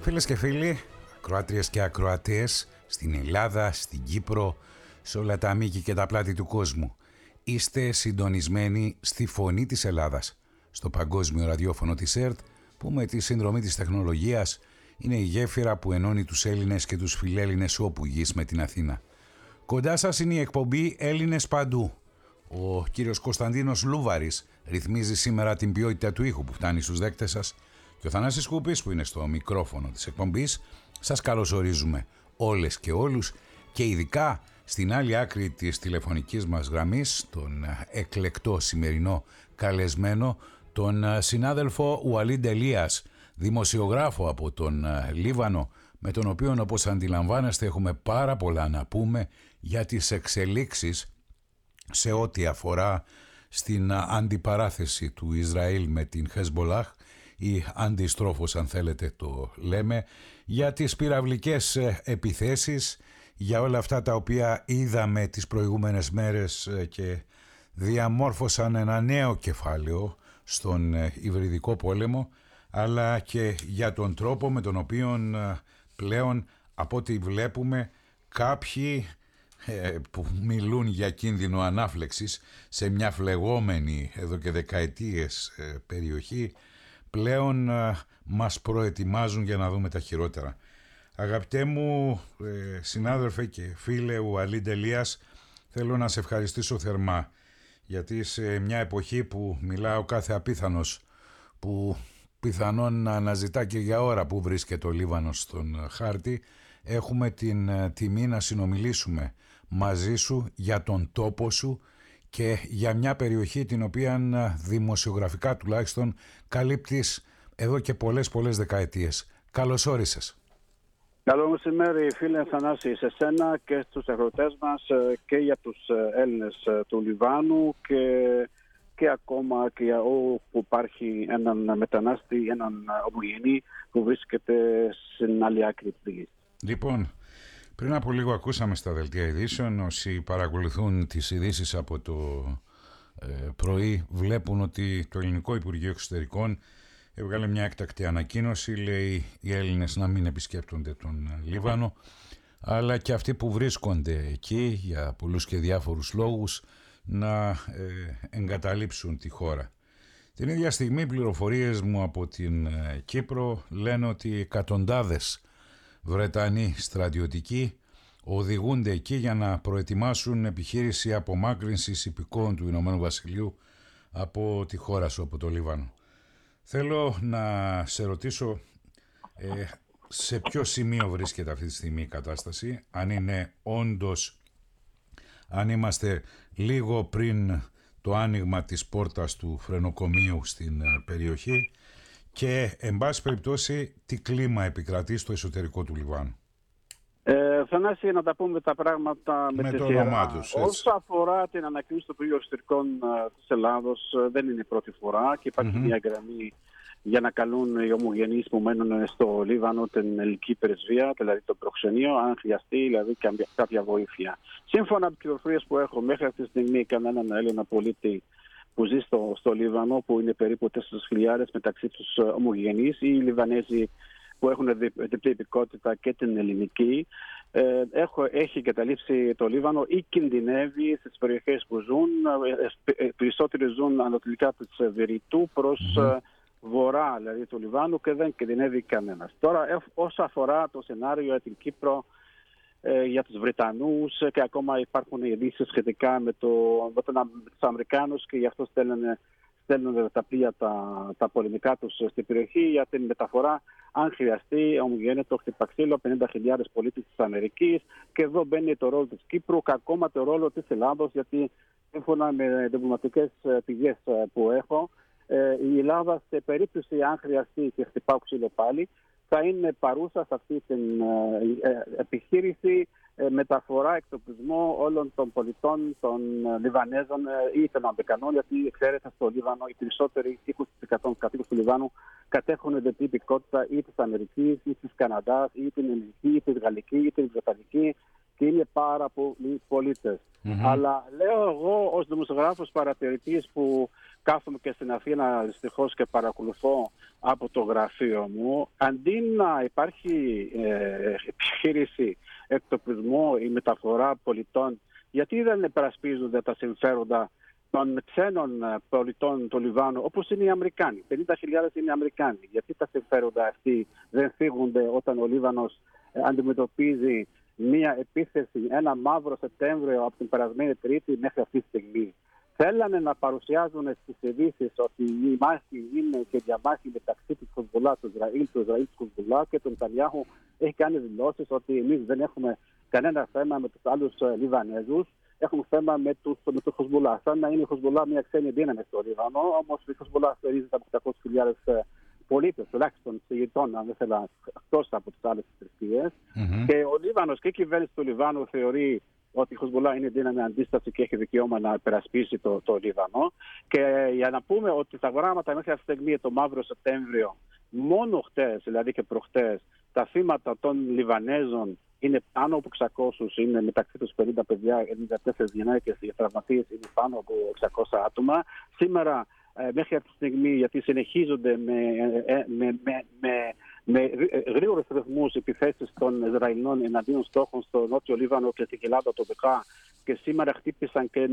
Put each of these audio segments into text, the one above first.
Φίλες και φίλοι, ακροάτριες και ακροατές στην Ελλάδα, στην Κύπρο, σε όλα τα μήκη και τα πλάτη του κόσμου. Είστε συντονισμένοι στη φωνή της Ελλάδας, στο παγκόσμιο ραδιόφωνο της ΕΡΤ, που με τη συνδρομή της τεχνολογίας είναι η γέφυρα που ενώνει τους Έλληνες και τους φιλέλληνες όπου γης με την Αθήνα. Κοντά σας είναι η εκπομπή Έλληνες Παντού. Ο κύριος Κωνσταντίνος Λούβαρης ρυθμίζει σήμερα την ποιότητα του ήχου που φτάνει στους δέκτες σας και ο Θανάσης Κούπης που είναι στο μικρόφωνο της εκπομπής. Σας καλωσορίζουμε όλες και όλους και ειδικά στην άλλη άκρη της τηλεφωνικής μας γραμμής τον εκλεκτό σημερινό καλεσμένο, τον συνάδελφο Ουαλίντ Ελίας, δημοσιογράφο από τον Λίβανο, με τον οποίο, όπως αντιλαμβάνεστε, έχουμε πάρα πολλά να πούμε για τις εξελίξεις σε ό,τι αφορά στην αντιπαράθεση του Ισραήλ με την Χεσμολάχ ή αντιστρόφως αν θέλετε το λέμε, για τις πυραυλικές επιθέσεις, για όλα αυτά τα οποία είδαμε τις προηγούμενες μέρες και διαμόρφωσαν ένα νέο κεφάλαιο στον υβριδικό πόλεμο, αλλά και για τον τρόπο με τον οποίο πλέον από ό,τι βλέπουμε κάποιοι που μιλούν για κίνδυνο ανάφλεξης σε μια φλεγόμενη εδώ και δεκαετίες περιοχή πλέον μας προετοιμάζουν για να δούμε τα χειρότερα. Αγαπητέ μου συνάδελφε και φίλε Ουαλίντ Ελίας, θέλω να σε ευχαριστήσω θερμά, γιατί σε μια εποχή που μιλά ο κάθε απίθανος, που πιθανόν να αναζητά και για ώρα που βρίσκεται ο Λίβανος στον χάρτη, έχουμε την τιμή να συνομιλήσουμε μαζί σου για τον τόπο σου και για μια περιοχή την οποία δημοσιογραφικά τουλάχιστον καλύπτεις εδώ και πολλές δεκαετίες. Καλώς όρισες. Καλό μεσημέρι φίλε Θανάση, σε σένα και στους αγροτές μας και για τους Έλληνες του Λιβάνου και ακόμα και για όπου υπάρχει έναν μετανάστη, έναν ομογενή που βρίσκεται στην άλλη άκρη της γης. Λοιπόν, πριν από λίγο ακούσαμε στα δελτία ειδήσεων, όσοι παρακολουθούν τις ειδήσεις από το πρωί βλέπουν ότι το Ελληνικό Υπουργείο Εξωτερικών έβγαλε μια έκτακτη ανακοίνωση, λέει οι Έλληνες να μην επισκέπτονται τον Λίβανο, αλλά και αυτοί που βρίσκονται εκεί για πολλούς και διάφορους λόγους να εγκαταλείψουν τη χώρα. Την ίδια στιγμή πληροφορίες μου από την Κύπρο λένε ότι εκατοντάδες Βρετανοί στρατιωτικοί οδηγούνται εκεί για να προετοιμάσουν επιχείρηση απομάκρυνσης υπηκόων του Ηνωμένου Βασιλείου από τη χώρα σου, από το Λίβανο. Θέλω να σε ρωτήσω σε ποιο σημείο βρίσκεται αυτή τη στιγμή η κατάσταση, αν είναι όντως, αν είμαστε λίγο πριν το άνοιγμα της πόρτας του φρενοκομείου στην περιοχή και, εν πάση περιπτώσει, τι κλίμα επικρατεί στο εσωτερικό του Λιβάνου. Θανάση, να τα πούμε τα πράγματα με τη το σειρά. όνομά τους. Όσο αφορά την ανακοίνωση του Υπουργείου Εξωτερικών της Ελλάδος, δεν είναι η πρώτη φορά και υπάρχει μια γραμμή για να καλούν οι ομογενείς που μένουν στο Λίβανο την ελληνική πρεσβεία, δηλαδή το προξενείο, αν χρειαστεί δηλαδή κάποια βοήθεια. Σύμφωνα με τις πληροφορίες που έχω μέχρι αυτή τη στιγμή, κανέναν Έλληνα πολίτη που ζει στο Λίβανο, που είναι περίπου 4.000 μεταξύ τους ομογενείς ή Λιβανέζοι που έχουν διπλή υπηκότητα και την ελληνική, έχει εγκαταλείψει το Λίβανο ή κινδυνεύει στις περιοχές που ζουν. Περισσότεροι ζουν ανατολικά της Βηρητού προς βορρά δηλαδή του Λιβάνου και δεν κινδυνεύει κανένας. Τώρα, όσο αφορά το σενάριο για την Κύπρο, για τους Βρετανούς και ακόμα υπάρχουν ειδήσεις σχετικά με τους Αμερικάνους και γι' αυτό στέλνουν τα πλοία τα πολεμικά τους στην περιοχή για την μεταφορά, αν χρειαστεί, ομογένεια το χτυπαξίλο 50.000 πολίτες της Αμερικής, και εδώ μπαίνει το ρόλο της Κύπρου και ακόμα το ρόλο της Ελλάδος, γιατί σύμφωνα με διπλωματικές πηγές που έχω, η Ελλάδα σε περίπτωση αν χρειαστεί και χτυπάω ξύλο πάλι θα είναι παρούσα σε αυτή την επιχείρηση μεταφορά, εκτοπισμό όλων των πολιτών των Λιβανέζων ή των Αμερικανών, γιατί ξέρετε στο Λίβανο οι περισσότεροι 20% των κατοίκους του Λιβάνου κατέχουν διπλή υπηκότητα ή της Αμερικής ή της Καναδάς ή την Ελληνική ή της Γαλλική ή την Βρετανική και είναι πάρα πολλοί πολίτες. Αλλά λέω εγώ ως δημοσιογράφος παρατηρητής που κάθομαι και στην Αθήνα δυστυχώς και παρακολουθώ από το γραφείο μου, αντί να υπάρχει επιχείρηση εκτοπισμού ή μεταφορά πολιτών, γιατί δεν υπερασπίζονται τα συμφέροντα των ξένων πολιτών του Λιβάνου, όπως είναι οι Αμερικάνοι. 50.000 είναι οι Αμερικάνοι. Γιατί τα συμφέροντα αυτοί δεν φύγονται όταν ο Λίβανος αντιμετωπίζει μία επίθεση, ένα μαύρο Σεπτέμβριο από την περασμένη Τρίτη μέχρι αυτή τη στιγμή. Θέλανε να παρουσιάζουν στις ειδήσεις ότι η μάχη είναι και διαμάχη μεταξύ του Χεσμπολάχ, του Ισραήλ του Χεσμπολάχ, και τον Νετανιάχου έχει κάνει δηλώσεις ότι εμείς δεν έχουμε κανένα θέμα με τους άλλους Λιβανέζους. Έχουμε θέμα με το Χεσμπολάχ. Σαν να είναι η Χεσμπολάχ μια ξένη δύναμη στο Λίβανο, όμως η Χεσμπολάχ στηρίζεται από 800.000 πολίτες, τουλάχιστον Σιητών, αν δεν θέλω, εκτός από τις άλλες θρησκείες. Και ο Λίβανος και η κυβέρνηση του Λιβάνου θεωρεί ότι η Χεσμπολάχ είναι δύναμη αντίσταση και έχει δικαίωμα να υπερασπίσει το Λίβανο. Και για να πούμε ότι τα γράμματα μέχρι αυτή τη στιγμή, το μαύρο Σεπτέμβριο, μόνο χτες, δηλαδή και προχτές, τα θύματα των Λιβανέζων είναι πάνω από 600, είναι μεταξύ τους 50 παιδιά, 94 γυναίκες, οι τραυματίες είναι πάνω από 600 άτομα. Σήμερα, μέχρι αυτή τη στιγμή, γιατί συνεχίζονται με γρήγορους ρυθμούς επιθέσεις των Ισραηλινών εναντίον στόχων στο νότιο Λίβανο και στην Ελλάδα τοπικά, και σήμερα χτύπησαν και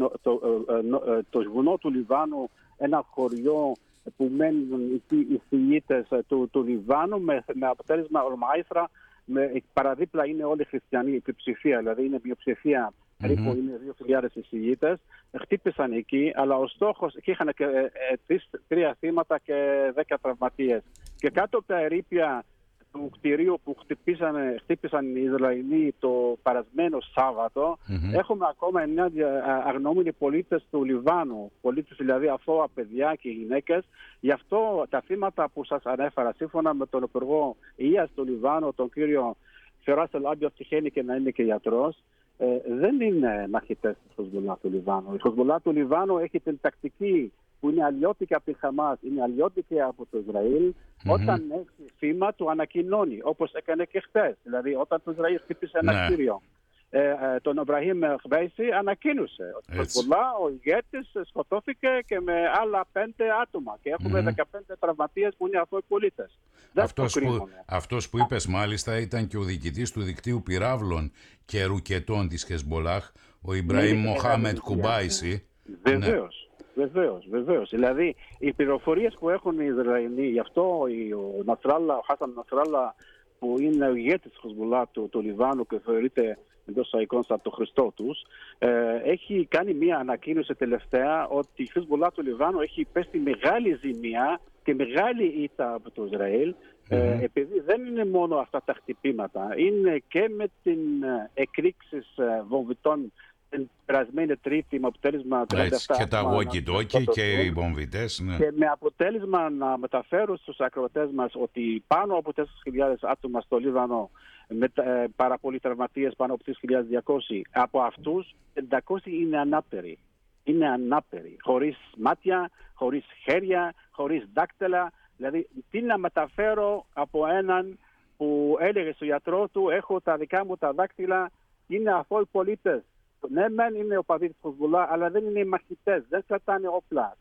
το βουνό του Λιβάνου, ένα χωριό που μένουν οι Σιήτες του Λιβάνου, με αποτέλεσμα Ορμάιθρα, παραδίπλα είναι όλοι οι χριστιανοί, η πλειοψηφία, δηλαδή είναι μειοψηφία, περίπου είναι 2.000 Σιήτες, χτύπησαν εκεί, αλλά ο στόχος, εκεί είχαν και 3 θύματα και 10 τραυματίες. Και κάτω από τα ερείπια του κτηρίου που χτύπησαν οι Ισραηλοί το περασμένο Σάββατο, έχουμε ακόμα 9 αγνοούμενοι πολίτες του Λιβάνου, πολίτες δηλαδή αθώα παιδιά και γυναίκες. Γι' αυτό τα θύματα που σας ανέφερα, σύμφωνα με τον Υπουργό Υγείας του Λιβάνου, τον κύριο Φεράς Ελ-Άμπιος, τυχαίνει και να είναι και γιατρός, δεν είναι μαχητές της Χεσμπολάχ του Λιβάνου. Η Χεσμπολάχ του Λιβάνου έχει την τακτική που είναι αλλιώτικη από τη Χαμάς, είναι αλλιώτικη από το Ισραήλ. Όταν έχει θύμα, του ανακοινώνει, όπως έκανε και χθες. Δηλαδή, όταν το Ισραήλ χτύπησε ένα κτίριο, τον Ιμπραήμ Χβέισι ανακοίνωσε ότι ο ηγέτης σκοτώθηκε και με άλλα 5 άτομα. Και έχουμε 15 τραυματίες που είναι αθώοι πολίτες. Αυτός που είπες μάλιστα ήταν και ο διοικητής του δικτύου πυράβλων και ρουκετών της Χεσμπολάχ, ο Ιμπραήμ Μοχάμετ Κουμπάισι. Βεβαίως. Δηλαδή, οι πληροφορίες που έχουν οι Ισραηλοί, γι' αυτό ο Χάσαν Νασράλα, που είναι ο ηγέτης της Χεσμπολάχ του Λιβάνου και θεωρείται εντός εισαγωγικών σαν το Χριστό τους, έχει κάνει μια ανακοίνωση τελευταία ότι η Χεσμπολάχ του Λιβάνου έχει πέσει μεγάλη ζημία και μεγάλη ήττα από το Ισραήλ, επειδή δεν είναι μόνο αυτά τα χτυπήματα, είναι και με την εκρήξεις βομβιτών την περασμένη Τρίτη, με αποτέλεσμα και τα walkie-talkie και οι βομβιτές. Ναι. Και με αποτέλεσμα να μεταφέρουν στους ακροατές μας ότι πάνω από 4.000 άτομα στο Λίβανο, με πάρα πολλοί τραυματίες, πάνω από 3.200. Από αυτούς 500 είναι ανάπηροι. Είναι ανάπηροι, χωρίς μάτια, χωρίς χέρια, χωρίς δάκτυλα. Δηλαδή, τι να μεταφέρω από έναν που έλεγε στο γιατρό του, έχω τα δικά μου τα δάκτυλα, είναι αθώοι πολίτες. Ναι, μεν είναι οπαδοί της Χεσμπολάχ, αλλά δεν είναι μαχητές, δεν κρατάνε όπλα.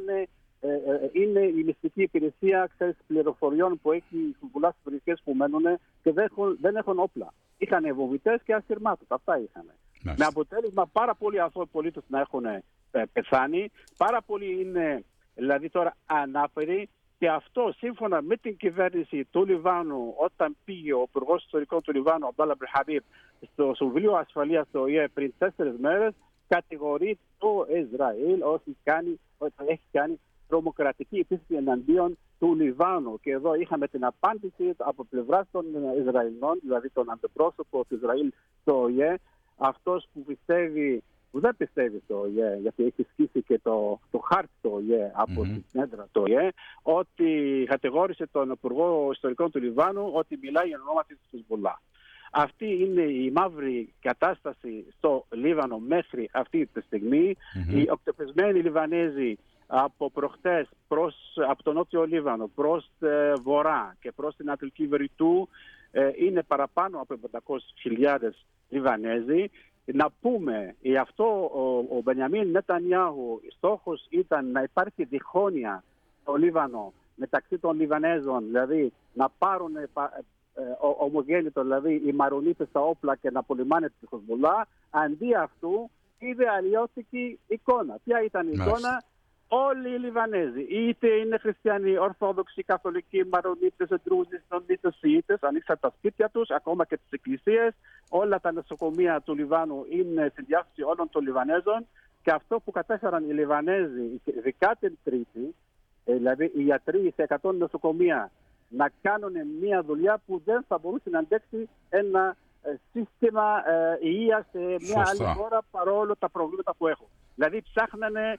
Είναι η μυστική υπηρεσία πληροφοριών που έχει η Χεσμπολάχ στις περιοχές που μένουν και δεν έχουν όπλα. Είχαν βομβιτές και ασυρμάτους, αυτά είχαν. Με αποτέλεσμα πάρα πολλοί αθώοι πολίτες να έχουν πεθάνει, πάρα πολλοί είναι δηλαδή τώρα ανάπηροι. Και αυτό σύμφωνα με την κυβέρνηση του Λιβάνου, όταν πήγε ο Υπουργός Ιστορικών του Λιβάνου, Αμπτάλα Μπρεχαμπίμπ, στο Συμβουλίο Ασφαλείας του ΟΗΕ πριν 4 μέρες, κατηγορεί το Ισραήλ ότι έχει κάνει τρομοκρατική επίθεση εναντίον του Λιβάνου. Και εδώ είχαμε την απάντηση από πλευράς των Ισραηλινών, δηλαδή τον αντιπρόσωπο του Ισραήλ στο ΟΗΕ, αυτός που δεν πιστεύει στο ΟΗΕ, γιατί έχει σκίσει και το χάρτη του ΟΗΕ από την έδρα του ΟΗΕ, ότι κατηγόρησε τον Υπουργό Ιστορικών του Λιβάνου ότι μιλάει εν ονόματι της Χεσμπολάχ. Αυτή είναι η μαύρη κατάσταση στο Λίβανο μέχρι αυτή τη στιγμή. Οι εκτοπισμένοι Λιβανέζοι από προχτές από το νότιο Λίβανο προς βορρά και προς την Ανατολική Βεριτού είναι παραπάνω από 500.000 Λιβανέζοι, να πούμε, γι' αυτό ο Μπενιαμίν Νετανιάχου στόχος ήταν να υπάρχει διχόνοια στο Λίβανο μεταξύ των Λιβανέζων, δηλαδή να πάρουν ομογέννητο, δηλαδή οι Μαρονίτες τα όπλα και να πολεμάνε τη Χεσμολάχ. Αντί αυτού είδε αλλιώτικη εικόνα. Ποια ήταν η εικόνα? Όλοι οι Λιβανέζοι, είτε είναι χριστιανοί, Ορθόδοξοι, Καθολικοί, Μαρονίτες, Ντρούζοι, Σονίτες, Σιήτες, ανοίξαν τα σπίτια τους, ακόμα και τις εκκλησίες. Όλα τα νοσοκομεία του Λιβάνου είναι στη διάθεση όλων των Λιβανέζων. Και αυτό που κατέφεραν οι Λιβανέζοι, ειδικά την Τρίτη, δηλαδή οι γιατροί σε 100 νοσοκομεία, να κάνουν μια δουλειά που δεν θα μπορούσε να αντέξει ένα σύστημα υγείας σε μια άλλη χώρα, παρόλο τα προβλήματα που έχουν. Δηλαδή ψάχνανε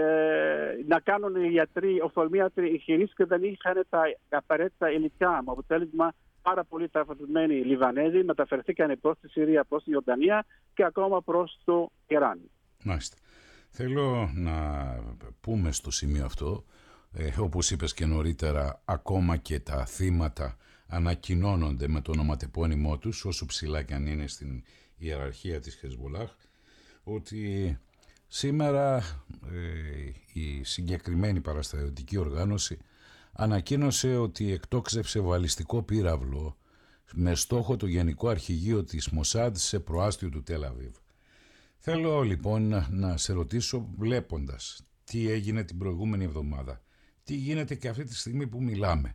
να κάνουν οι γιατροί, οφθαλμίατροι εγχειρήσεις και δεν είχαν τα απαραίτητα υλικά. Με αποτέλεσμα πάρα πολύ τραυματισμένοι Λιβανέζοι μεταφερθήκαν προς τη Συρία, προς τη Ιορδανία και ακόμα προς το Ιράν. Μάλιστα. Θέλω να πούμε στο σημείο αυτό, όπως είπες και νωρίτερα, ακόμα και τα θύματα ανακοινώνονται με το ονοματεπώνυμό τους, όσο ψηλά και αν είναι στην ιεραρχία της Χεσμολάχ, ότι σήμερα η συγκεκριμένη παραστρατιωτική οργάνωση ανακοίνωσε ότι εκτόξευσε βαλιστικό πύραυλο με στόχο το Γενικό Αρχηγείο της Μοσάντ σε προάστιο του Τελ Αβίβ. Θέλω λοιπόν να σε ρωτήσω, βλέποντας τι έγινε την προηγούμενη εβδομάδα, τι γίνεται και αυτή τη στιγμή που μιλάμε,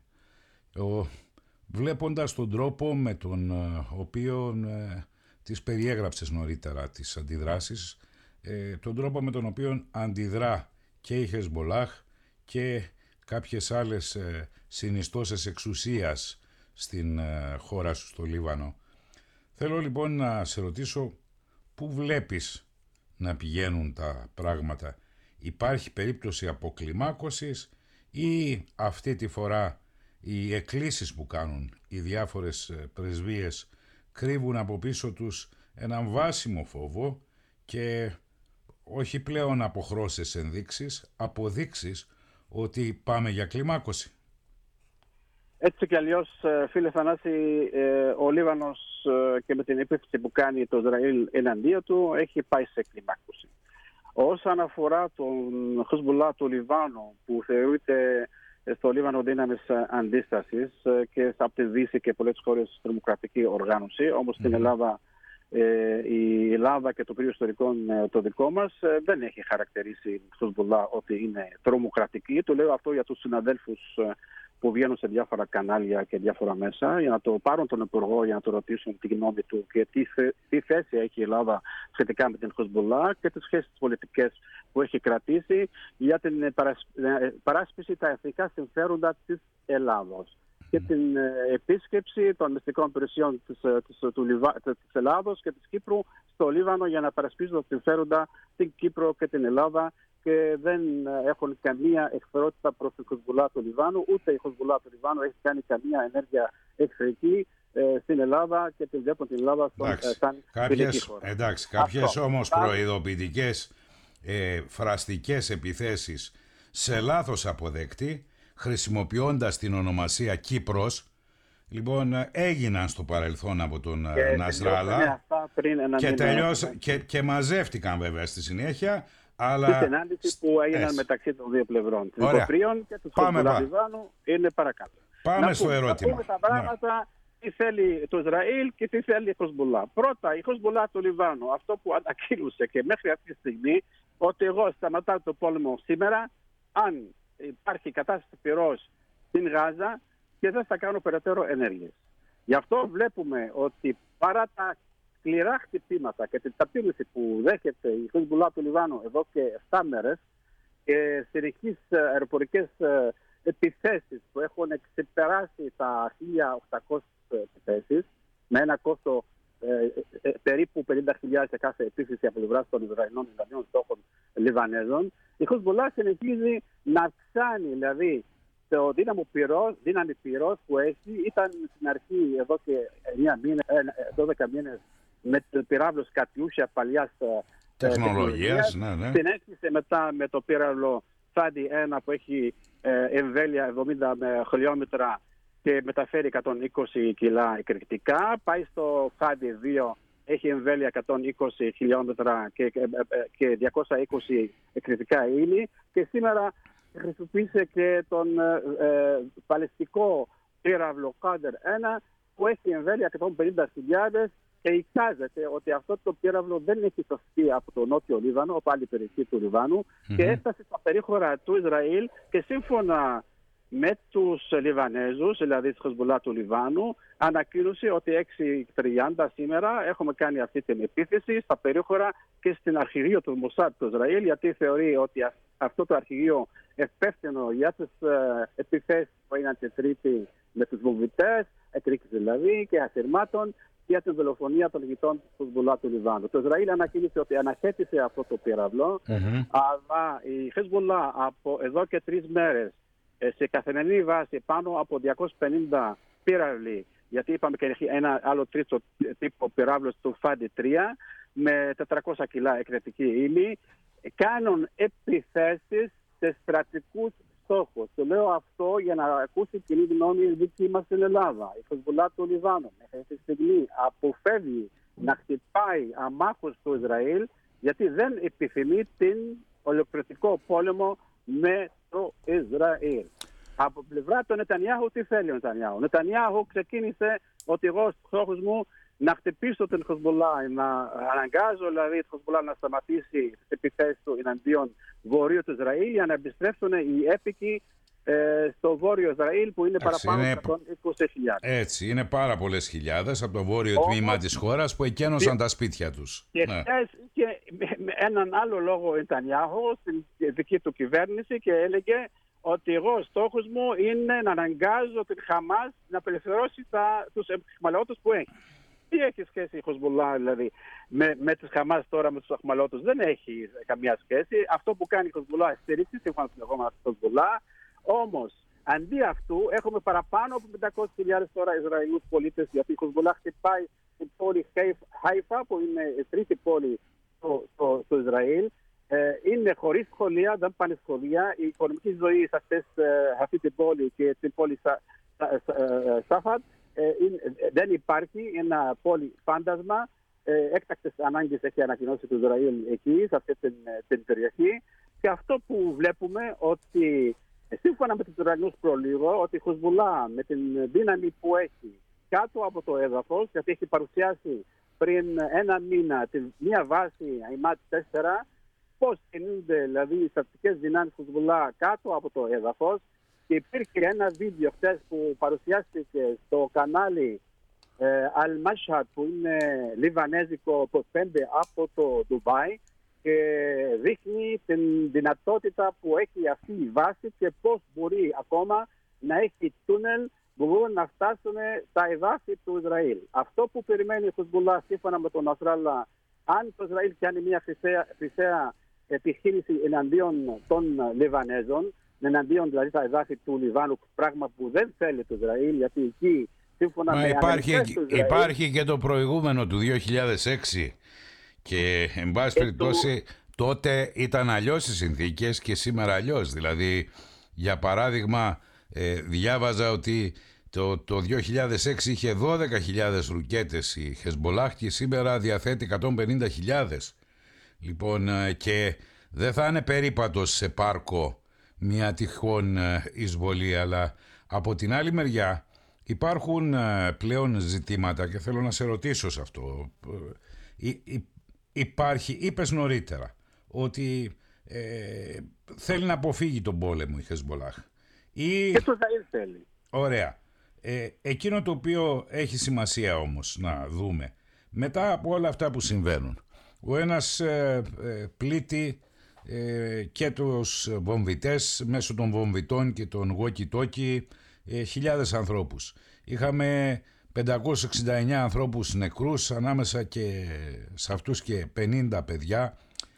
βλέποντας τον τρόπο με τον οποίο τις περιέγραψες νωρίτερα τις αντιδράσεις, τον τρόπο με τον οποίο αντιδρά και η Χεσμολάχ και κάποιες άλλες συνιστώσεις εξουσίας στην χώρα σου, στο Λίβανο. Θέλω λοιπόν να σε ρωτήσω, πού βλέπεις να πηγαίνουν τα πράγματα? Υπάρχει περίπτωση αποκλιμάκωσης ή αυτή τη φορά οι εκκλήσεις που κάνουν οι διάφορες πρεσβείες κρύβουν από πίσω τους έναν βάσιμο φόβο και όχι πλέον αποχρώσεις ενδείξεις, αποδείξεις ότι πάμε για κλιμάκωση? Έτσι κι αλλιώς, φίλε Θανάση, ο Λίβανος και με την επίθεση που κάνει το Ισραήλ εναντίον του έχει πάει σε κλιμάκωση. Όσον αφορά τον Χεσμολάχ του Λιβάνου, που θεωρείται στο Λίβανο δύναμης αντίστασης και από τη Δύση και πολλές χώρες τρομοκρατική οργάνωση, όμως στην Ελλάδα, η Ελλάδα και το πεδίο ιστορικών το δικό μας δεν έχει χαρακτηρίσει Χεσμολάχ ότι είναι τρομοκρατική. Το λέω αυτό για τους συναδέλφους που βγαίνουν σε διάφορα κανάλια και διάφορα μέσα για να το πάρουν τον Υπουργό, για να το ρωτήσουν τη γνώμη του και τι θέση έχει η Ελλάδα σχετικά με την Χεσμολάχ και τις σχέσεις πολιτικές που έχει κρατήσει για την παράσπιση τα εθνικά συμφέροντα της Ελλάδος και την επίσκεψη των μυστικών υπηρεσιών της Ελλάδος και της Κύπρου στο Λίβανο για να παρασπίσουν τα συμφέροντα την Κύπρο και την Ελλάδα, και δεν έχουν καμία εχθρότητα προς τη Χεσμολάχ του Λιβάνου, ούτε η Χεσμολάχ του Λιβάνου έχει κάνει καμία ενέργεια εχθρική στην Ελλάδα και την βλέπουν την Ελλάδα σαν φιλική χώρα. Εντάξει, κάποιες όμως προειδοποιητικές φραστικές επιθέσεις σε λάθος αποδέκτη, χρησιμοποιώντας την ονομασία Κύπρος, λοιπόν, έγιναν στο παρελθόν από τον Νασράλα και μαζεύτηκαν βέβαια στη συνέχεια. Αλλά στη συνάντηση που έγιναν μεταξύ των δύο πλευρών, των Κυπρίων και του Χεσμολάχ Λιβάνου, είναι παρακάτω. Πάμε στο ερώτημα. Να πούμε τα πράγματα, τι θέλει το Ισραήλ και τι θέλει η Χεσμολάχ. Πρώτα, η Χεσμολάχ του Λιβάνου, αυτό που ανακοίνωσε και μέχρι αυτή τη στιγμή, ότι εγώ σταματάω το πόλεμο σήμερα, αν υπάρχει κατάσταση πυρός στην Γάζα, και δεν θα κάνω περαιτέρω ενέργειες. Γι' αυτό βλέπουμε ότι παρά τα σκληρά χτυπήματα και την ταπείνωση που δέχεται η Χεσμολάχ του Λιβάνου εδώ και 7 μέρες και συνεχείς αεροπορικές επιθέσεις που έχουν ξεπεράσει τα 1.800 επιθέσεις με ένα κόστο περίπου 50.000 σε κάθε επίθεση από πλευράς των Ισραηλινών στόχων Λιβανέζων, η Χεσμολάχ συνεχίζει να αυξάνει, δηλαδή το δύναμη πυρός που έχει. Ήταν στην αρχή εδώ και 12 μήνες με το πυράβλο Κατιούσια παλιάς τεχνολογίας. Συνέχισε μετά με το πύραυλο Φάντι 1 που έχει εμβέλεια 70 χιλιόμετρα και μεταφέρει 120 κιλά εκρηκτικά. Πάει στο Φάντι 2 έχει εμβέλεια 120 χιλιόμετρα και 220 εκρηκτικά ύλη, και σήμερα χρησιμοποίησε και τον παλαιστικό πύραυλο Qader 1 που έχει εμβέλεια 150.000, και εικάζεται ότι αυτό το πύραυλο δεν έχει σωθεί από το νότιο Λίβανο, από άλλη περιοχή του Λιβάνου, και έφτασε στα περίχωρα του Ισραήλ, και σύμφωνα με τους Λιβανέζους, δηλαδή της Χεσμπολάχ του Λιβάνου, ανακοίνωσε ότι 6:30 σήμερα έχουμε κάνει αυτή την επίθεση στα περίχωρα και στην αρχηγείο του Μοσάτ του Ισραήλ, γιατί θεωρεί ότι αυτό το αρχηγείο υπεύθυνο για τις επιθέσεις που έγιναν την Τρίτη με τους βομβιτές, εκρήξεις δηλαδή και ασυρμάτων, για την δολοφονία των ηγετών της Χεσμπολάχ του Λιβάνου. Το Ισραήλ ανακοίνωσε ότι αναχέτησε αυτό το πύραυλο, αλλά η Χεσμπολάχ από εδώ και 3 μέρες σε καθημερινή βάση πάνω από 250 πύραυλοι, γιατί είπαμε και έχει ένα άλλο τρίτο τύπο πυράβλο του Φάντι 3 με 400 κιλά εκρηκτική ύλη, κάνουν επιθέσεις σε στρατικούς στόχους. Το λέω αυτό για να ακούσει η κοινή γνώμη δική μας στην Ελλάδα. Η Χεσμπολάχ του Λιβάνου μέχρι τη στιγμή αποφεύγει να χτυπάει αμάχους του Ισραήλ, γιατί δεν επιθυμεί την ολοκληρωτικό πόλεμο με το Ισραήλ. Από πλευρά του Νετανιάχου, τι θέλει ο Νετανιάχου? Ο Νετανιάχου ξεκίνησε ότι εγώ στόχος μου να χτυπήσω την Χεσμπολάχ, να αναγκάζω δηλαδή τη Χεσμπολάχ να σταματήσει τις επιθέσεις του εναντίον βορείου του Ισραήλ, για να επιστρέψουν οι έπικοι στο βόρειο Ισραήλ, που είναι παραπάνω από 120.000. Έτσι, είναι πάρα πολλές χιλιάδες από το βόρειο τμήμα της χώρας που εκένωσαν τα σπίτια τους. Και χθες είχε έναν άλλο λόγο ο Νετανιάχου στην δική του κυβέρνηση και έλεγε ότι εγώ στόχος μου είναι να αναγκάζω την Χαμάς να απελευθερώσει τους αιχμαλώτους που έχει. Τι έχει σχέση η Χεσμπολάχ δηλαδή με τις Χαμάς τώρα, με τους αιχμαλώτους? Δεν έχει καμία σχέση. Αυτό που κάνει η Χεσμπολάχ στηρίξει σύμφωνα με την λεγόμενα της Χεσμπολάχ. Όμως, αντί αυτού, έχουμε παραπάνω από 500.000 τώρα Ισραηλούς πολίτες, γιατί η Χεσμπολάχ χτυπάει την πόλη Χάιφα, που είναι η τρίτη πόλη στο Ισραήλ. Είναι χωρίς σχολεία, δεν πάνε σχολεία. Η οικονομική ζωή σε αυτή την πόλη και την πόλη Σάφατ δεν υπάρχει. Ένα πόλη φάντασμα. Έκτακτες ανάγκες έχει ανακοινώσει το Ισραήλ εκεί, σε αυτή την περιοχή. Και αυτό που βλέπουμε, ότι σύμφωνα με τους Ισραηλινούς προλίγο, ότι η Χεσμπολάχ με την δύναμη που έχει κάτω από το έδαφος, γιατί έχει παρουσιάσει πριν ένα μήνα μια βάση ΑΙΜΑΤ 4, πώς κινούνται δηλαδή οι στρατιωτικές δυνάμεις του Χεσμπολάχ κάτω από το έδαφος, και υπήρχε ένα βίντεο χτες που παρουσιάστηκε στο κανάλι Al-Mashhad, που είναι λιβανέζικο, που πέμπε από το Ντουμπάι, και δείχνει την δυνατότητα που έχει αυτή η βάση και πώς μπορεί ακόμα να έχει τούνελ που μπορούν να φτάσουν στα εδάφη του Ισραήλ. Αυτό που περιμένει η Χεσμπολάχ σύμφωνα με τον Νασράλα, αν το Ισραήλ κάνει μια χρυσαία επιχείρηση εναντίον των Λιβανέζων, εναντίον δηλαδή τα εδάφη του Λιβάνου, πράγμα που δεν θέλει το Ισραήλ, γιατί εκεί σύμφωνα με υπάρχει και το προηγούμενο του 2006 και εν πάση περιπτώσει τότε ήταν αλλιώς οι συνθήκες και σήμερα αλλιώς. Δηλαδή, για παράδειγμα, διάβαζα ότι το 2006 είχε 12.000 ρουκέτες η Χεσμπολάχ και σήμερα διαθέτει 150.000. Λοιπόν, και δεν θα είναι περίπατος σε πάρκο μια τυχόν εισβολή, αλλά από την άλλη μεριά υπάρχουν πλέον ζητήματα και θέλω να σε ρωτήσω σε αυτό. Είπες νωρίτερα ότι θέλει να αποφύγει τον πόλεμο η Χεσμπολάχ. Και το Ισραήλ θέλει. Ωραία. Εκείνο το οποίο έχει σημασία όμως να δούμε, μετά από όλα αυτά που συμβαίνουν, ο ένας πλήττει και τους βομβιτές μέσω των βομβιτών και των walkie-talkie χιλιάδες ανθρώπους. Είχαμε 569 ανθρώπους νεκρούς, ανάμεσα και σε αυτούς και 50 παιδιά,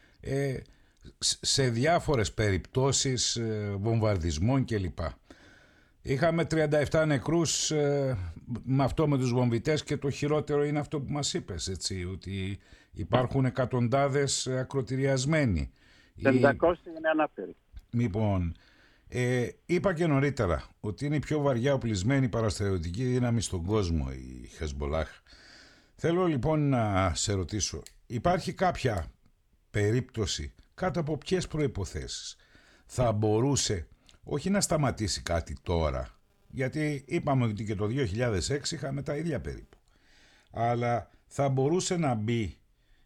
σε διάφορες περιπτώσεις βομβαρδισμών κλπ. Είχαμε 37 νεκρούς με αυτό με τους βομβιτές, και το χειρότερο είναι αυτό που μας είπες, έτσι, ότι υπάρχουν εκατοντάδες ακροτηριασμένοι. 500 είναι ανάπηροι. Λοιπόν, είπα και νωρίτερα ότι είναι η πιο βαριά οπλισμένη παραστρατιωτική δύναμη στον κόσμο η Χεσμπολάχ. Θέλω λοιπόν να σε ρωτήσω, υπάρχει κάποια περίπτωση, κάτω από ποιες προϋποθέσεις θα μπορούσε όχι να σταματήσει κάτι τώρα, γιατί είπαμε ότι και το 2006 είχαμε τα ίδια περίπου, αλλά θα μπορούσε να μπει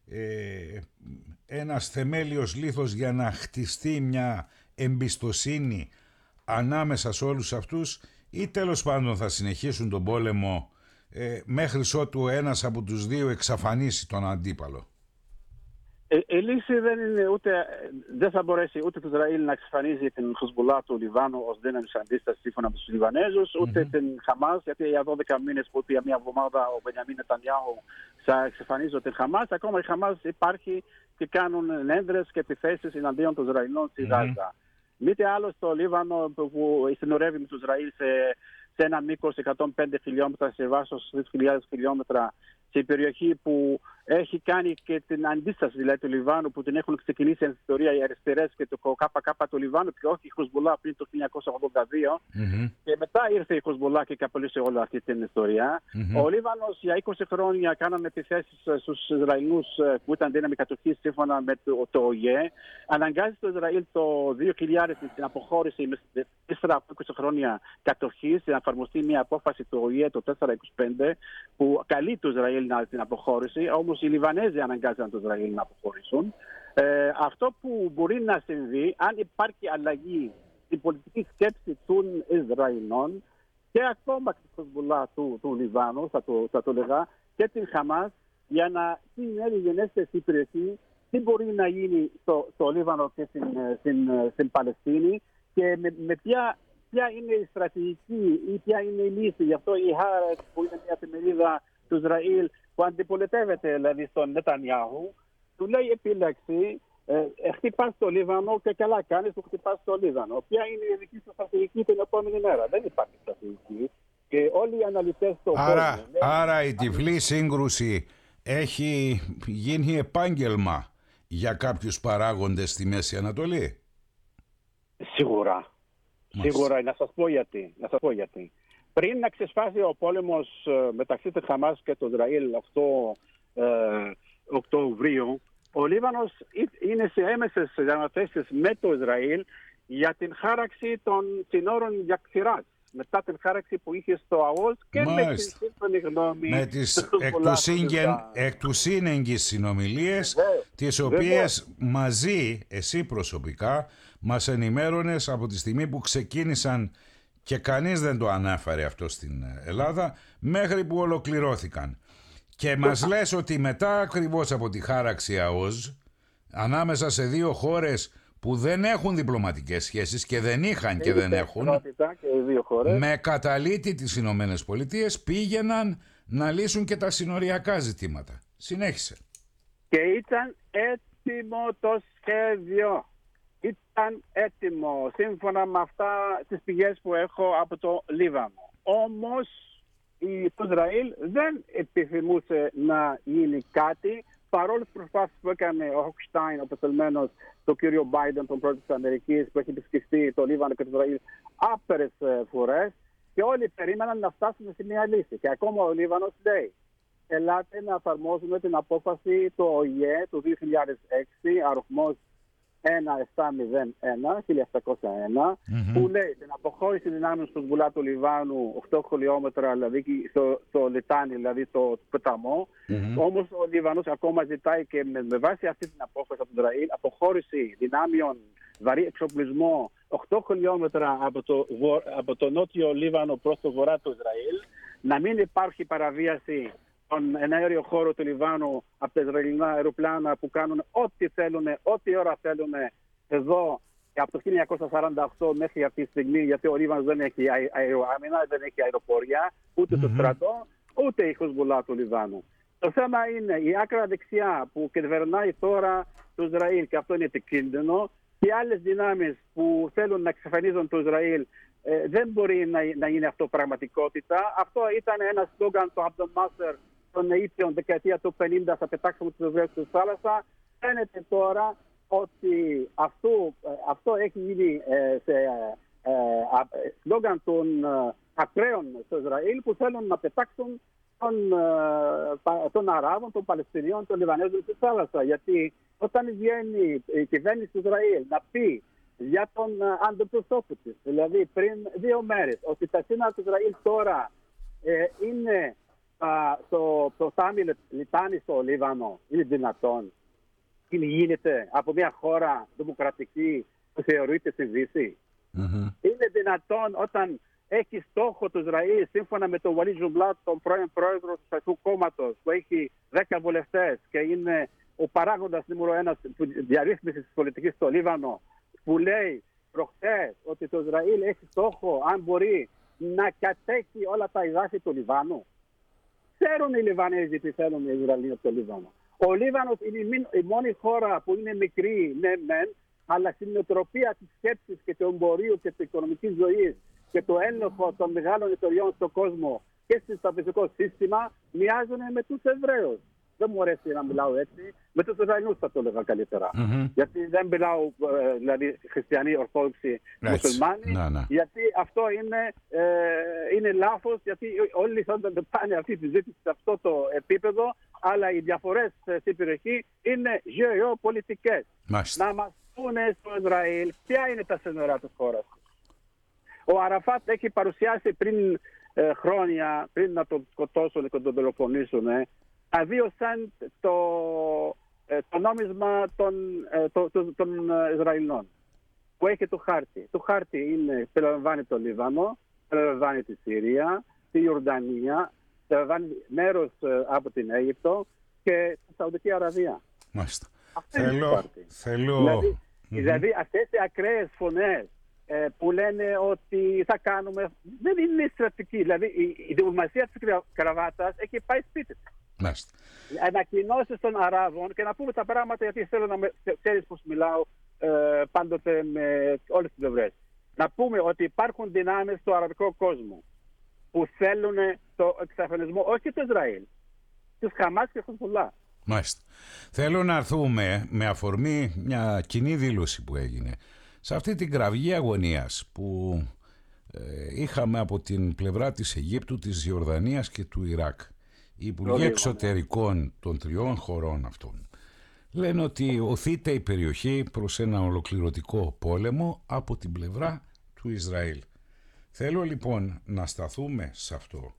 ένας θεμέλιος λίθος για να χτιστεί μια εμπιστοσύνη ανάμεσα σε όλους αυτούς, ή τέλος πάντων θα συνεχίσουν τον πόλεμο μέχρι ότου ένας από τους δύο εξαφανίσει τον αντίπαλο? Η λύση δεν θα μπορέσει ούτε το Ισραήλ να εξαφανίζει την Χεσμολάχ του Λιβάνου ως δύναμη αντίσταση σύμφωνα με τους Λιβανέζους, ούτε την Χαμάς, γιατί για 12 μήνες που για μια εβδομάδα ο Μπενιαμίν Νετανιάχου θα εξαφανίζει την Χαμάς, ακόμα η Χαμάς υπάρχει και κάνουν ένδρες και επιθέσεις εναντίον των Ισραηλινών στη Γάζα. Μήτε άλλο στο Λίβανο που συνορεύει με το Ισραήλ σε ένα μήκος 105 χιλιόμετρα, σε βάσος 2.000 χιλιόμετρα, σε περιοχή που έχει κάνει και την αντίσταση δηλαδή του Λιβάνου, που την έχουν ξεκινήσει στην ιστορία οι αριστερές και το ΚΚ του Λιβάνου και όχι η Χεσμολάχ πριν το 1982. Και μετά ήρθε η Χεσμολάχ και καπολύσε όλη αυτή την ιστορία. Ο Λίβανος για 20 χρόνια κάνανε επιθέσεις στους Ισραηλινούς που ήταν δύναμη κατοχής σύμφωνα με το ΟΗΕ. Αναγκάζει το Ισραήλ το 2000 την αποχώρηση με 4-20 χρόνια κατοχής, να εφαρμοστεί μια απόφαση του ΟΗΕ το 425 που καλεί το Ισραήλ να την αποχώρηση. Όμως οι Λιβανέζοι αναγκάζαν το Ισραήλ να αποχωρήσουν. Αυτό που μπορεί να συμβεί, αν υπάρχει αλλαγή στην πολιτική σκέψη των Ισραηλινών και ακόμα και τη Χεσμολάχ του Λιβάνου, θα το λέγα, και την Χαμάς, για να συνέβη στην περιοχή, τι μπορεί να γίνει στο Λίβανο και στην Παλαιστίνη και με ποια είναι η στρατηγική ή ποια είναι η λύση. Γι' αυτό η Χάρετ, που είναι μια εφημερίδα του Ισραήλ που αντιπολιτεύεται δηλαδή στον Νετανιάχου, του λέει επίλεξη, χτυπάς στο Λίβανο και καλά κάνεις που χτυπάς στο Λίβανο. Ποια είναι η δική σου στρατηγική την επόμενη μέρα? Δεν υπάρχει στρατηγική. Και όλοι οι αναλυτές στο κόσμο... Άρα η τυφλή σύγκρουση έχει γίνει επάγγελμα για κάποιους παράγοντες στη Μέση Ανατολή. Σίγουρα. Σίγουρα. Να σας πω γιατί. Πριν να ξεσπάσει ο πόλεμος μεταξύ της Χαμάς και του Ισραήλ 8 Οκτωβρίου, ο Λίβανος είναι σε έμεσες διαπραγματεύσεις με το Ισραήλ για την χάραξη των συνόρων για ξηράς. Μετά την χάραξη που είχε στο ΑΟΣ και με την σύμφωνη γνώμη με τις εκ του σύνεγγυς συνομιλίες, τις οποίες μαζί, εσύ προσωπικά, μας ενημέρωνες από τη στιγμή που ξεκίνησαν και κανείς δεν το ανάφερε αυτό στην Ελλάδα, μέχρι που ολοκληρώθηκαν. Και μας λες ότι μετά ακριβώς από τη χάραξη ΑΟΣ, ανάμεσα σε δύο χώρες που δεν έχουν διπλωματικές σχέσεις και δεν είχαν και δεν έχουν, με καταλήτη τις Ηνωμένες Πολιτείες, πήγαιναν να λύσουν και τα συνοριακά ζητήματα. Συνέχισε. Και ήταν έτοιμο το σχέδιο. Ήταν έτοιμο σύμφωνα με αυτά τις πηγές που έχω από το Λίβανο. Όμως το Ισραήλ δεν επιθυμούσε να γίνει κάτι, παρόλο τις προσπάθειες που έκανε ο Χοκστάιν, ο πεθελμένος, τον κύριο Μπάιντεν, τον πρόεδρο της Αμερικής, που έχει επισκεφτεί το Λίβανο και το Ισραήλ άπειρες φορές, και όλοι περίμεναν να φτάσουν σε μια λύση. Και ακόμα ο Λίβανος λέει, ελάτε να εφαρμόσουμε την απόφαση του ΟΗΕ του 2006, αριθμός 1701, που λέει την αποχώρηση δυνάμεων στο Χεσμολάχ του Λιβάνου 8 χιλιόμετρα, δηλαδή στο Λιτάνι, δηλαδή το ποταμό. Όμως ο Λιβανός ακόμα ζητάει και με βάση αυτή την απόφαση από το Ισραήλ αποχώρηση δυνάμεων, βαρύ εξοπλισμό 8 χιλιόμετρα από το νότιο Λίβανο προς το βορρά του Ισραήλ, να μην υπάρχει παραβίαση τον εναέριο χώρο του Λιβάνου από τα Ισραηλινά αεροπλάνα που κάνουν ό,τι θέλουν, ό,τι ώρα θέλουν εδώ και από το 1948 μέχρι αυτή τη στιγμή, γιατί ο Λίβανος δεν έχει αεροάμυνα, δεν έχει αεροπορία, ούτε το στρατό, ούτε η Χεσμολάχ του Λιβάνου. Το θέμα είναι η άκρα δεξιά που κυβερνάει τώρα το Ισραήλ, και αυτό είναι επικίνδυνο, και άλλες δυνάμεις που θέλουν να εξαφανίζουν το Ισραήλ. Δεν μπορεί να είναι αυτό πραγματικότητα. Αυτό ήταν ένα σλόγγαν του Αμπτον Νάσερ των Αίγυπτιων δεκαετία του 50, θα πετάξουμε τους Εβραίους στη θάλασσα. Φαίνεται τώρα ότι αυτό έχει γίνει σε σλόγγαν των ακραίων στο Ισραήλ, που θέλουν να πετάξουν των Αράβων, των Παλαιστινίων, των Λιβανέζων στη θάλασσα. Γιατί όταν βγαίνει η κυβέρνηση του Ισραήλ να πει για τον αντιπροσώπο της, δηλαδή πριν 2 μέρες, ότι τα σύνορα του Ισραήλ τώρα είναι το Σάμι Λιτάνι στο Λίβανο, είναι δυνατόν? Γίνεται από μια χώρα δημοκρατική που θεωρείται στη Δύση? Είναι δυνατόν όταν έχει στόχο το Ισραήλ, σύμφωνα με τον Βαλί Ζουμπλάτ, τον πρώην πρόεδρο του Ισραηλικού κόμματος, που έχει 10 βουλευτές και είναι ο παράγοντας νούμερο 1 διαρρύθμισης της πολιτικής στο Λίβανο, που λέει προχθές ότι το Ισραήλ έχει στόχο, αν μπορεί, να κατέχει όλα τα εδάφη του Λιβάνου. Ξέρουν οι Λιβανέζοι τι θέλουν οι Ισραηλοί από το Λίβανο. Ο Λίβανος είναι η μόνη χώρα που είναι μικρή, ναι μεν, αλλά στην νοοτροπία της σκέψης και του εμπορίου και της οικονομικής ζωής και το έλεγχο των μεγάλων εταιριών στον κόσμο και στο στρατιωτικό σύστημα μοιάζουν με τους Εβραίους. Δεν μου αρέσει να μιλάω έτσι. Με τους Ισραηλινούς θα το έλεγα καλύτερα. Γιατί δεν μιλάω δηλαδή χριστιανοί, ορθόδοξοι, μουσουλμάνοι. Γιατί αυτό είναι λάθος, γιατί όλοι θα πάνε αυτή τη συζήτηση σε αυτό το επίπεδο, αλλά οι διαφορές στην περιοχή είναι γεωπολιτικές. Να μας πούνε στο Ισραήλ ποια είναι τα σύνορα της χώρας. Ο Αραφάτ έχει παρουσιάσει πριν χρόνια, πριν να τον σκοτώσουν και τον δολοφονήσουν, αδίωσαν το νόμισμα των Ισραηλινών, που έχει το χάρτη. Το χάρτη περιλαμβάνει το Λίβανο, περιλαμβάνει τη Συρία, τη Ιορδανία, περιλαμβάνει μέρος από την Αίγυπτο και τη Σαουδική Αραβία. Μάλιστα. Δηλαδή αυτές οι ακραίες φωνές που λένε ότι θα κάνουμε, δεν είναι στρατηγική. Δηλαδή η διπλωματία της κραβάτας έχει πάει σπίτι. Ανακοινώσεις των Αράβων, και να πούμε τα πράγματα, γιατί θέλω να ξέρεις πως μιλάω πάντοτε με όλες τις πλευρές. Να πούμε ότι υπάρχουν δυνάμεις στο αραβικό κόσμο που θέλουν το εξαφανισμό, όχι του Ισραήλ, τους Χαμάς και Χεσμπολάχ. Μάλιστα. Θέλω να έρθουμε με αφορμή μια κοινή δήλωση που έγινε σε αυτή την κραυγή αγωνίας που είχαμε από την πλευρά της Αιγύπτου, της Ιορδανίας και του Ιράκ. Οι Υπουργοί Εξωτερικών των 3 χωρών αυτών λένε ότι οθείται η περιοχή προς ένα ολοκληρωτικό πόλεμο από την πλευρά του Ισραήλ. Θέλω λοιπόν να σταθούμε σε αυτό.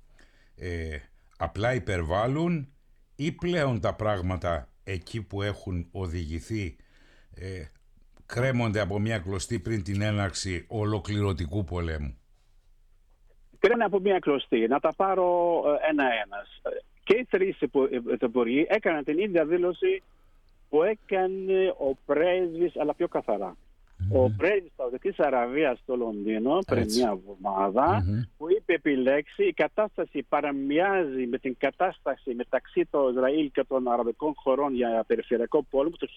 Απλά υπερβάλλουν ή πλέον τα πράγματα εκεί που έχουν οδηγηθεί κρέμονται από μια κλωστή πριν την έναρξη ολοκληρωτικού πολέμου? Κρέμονται από μια κλωστή. Να τα πάρω ένα-ένα. Και οι 3 υπουργοί έκαναν την ίδια δήλωση που έκανε ο πρέσβης, αλλά πιο καθαρά. Ο πρέσβης της Σαουδικής Αραβίας στο Λονδίνο πριν μια εβδομάδα, που είπε επιλέξει η κατάσταση παραμοιάζει με την κατάσταση μεταξύ του Ισραήλ και των αραβικών χωρών για περιφερειακό πόλεμο το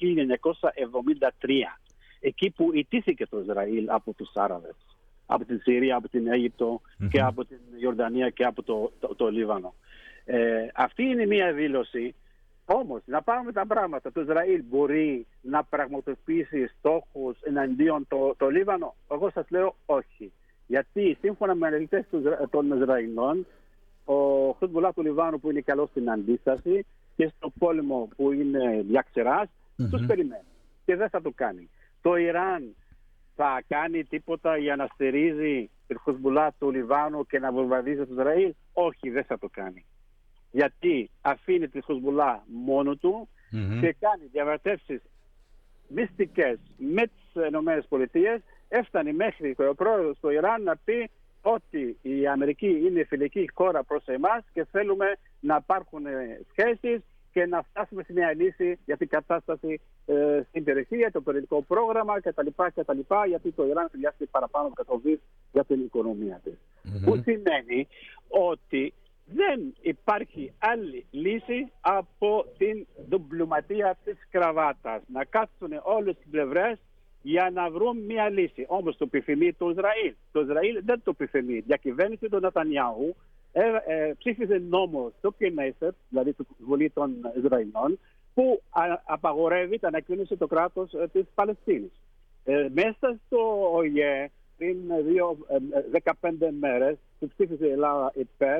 1973. Εκεί που ιτήθηκε το Ισραήλ από τους Άραβες, από την Συρία, από την Αίγυπτο και από την Ιορδανία και από το Λίβανο. Αυτή είναι μια δήλωση. Όμως, να πάμε τα πράγματα. Το Ισραήλ μπορεί να πραγματοποιήσει στόχους εναντίον το Λίβανο? Εγώ σας λέω όχι. Γιατί σύμφωνα με αναλυτές των Ισραηλινών, ο Χεσμπολάχ του Λιβάνου, που είναι καλός στην αντίσταση και στο πόλεμο που είναι διαξεράς, τους περιμένει και δεν θα το κάνει. Το Ιράν θα κάνει τίποτα για να στηρίζει τον Χεσμπολάχ του Λιβάνου και να βομβαρδίζει το Ισραήλ? Όχι, δεν θα το κάνει. Γιατί αφήνει τη Χεσμπολάχ μόνο του και κάνει διαβατεύσεις μυστικές με τις ΗΠΑ. Έφτανε μέχρι ο πρόεδρος του Ιράν να πει ότι η Αμερική είναι φιλική χώρα προς εμάς και θέλουμε να υπάρχουν σχέσεις και να φτάσουμε σε μια λύση για την κατάσταση στην περιοχή, για το πολιτικό πρόγραμμα κτλ. Γιατί το Ιράν χρειάζεται παραπάνω κατοβείς για την οικονομία της. Που σημαίνει ότι δεν υπάρχει άλλη λύση από την διπλωματία της κραβάτας. Να κάτσουν όλες τις πλευρές για να βρουν μια λύση. Όμως το επιθυμεί το Ισραήλ. Το Ισραήλ δεν το επιθυμεί. Η διακυβέρνηση του Νετανιάχου ψήφισε νόμο στο Κνέσετ, δηλαδή τη Βουλή των Ισραηλινών, που απαγορεύει την ανακοίνωση το κράτος της Παλαιστίνης. Μέσα στο ΟΗΕ πριν 15 μέρες που ψήφισε η Ελλάδα υπέρ,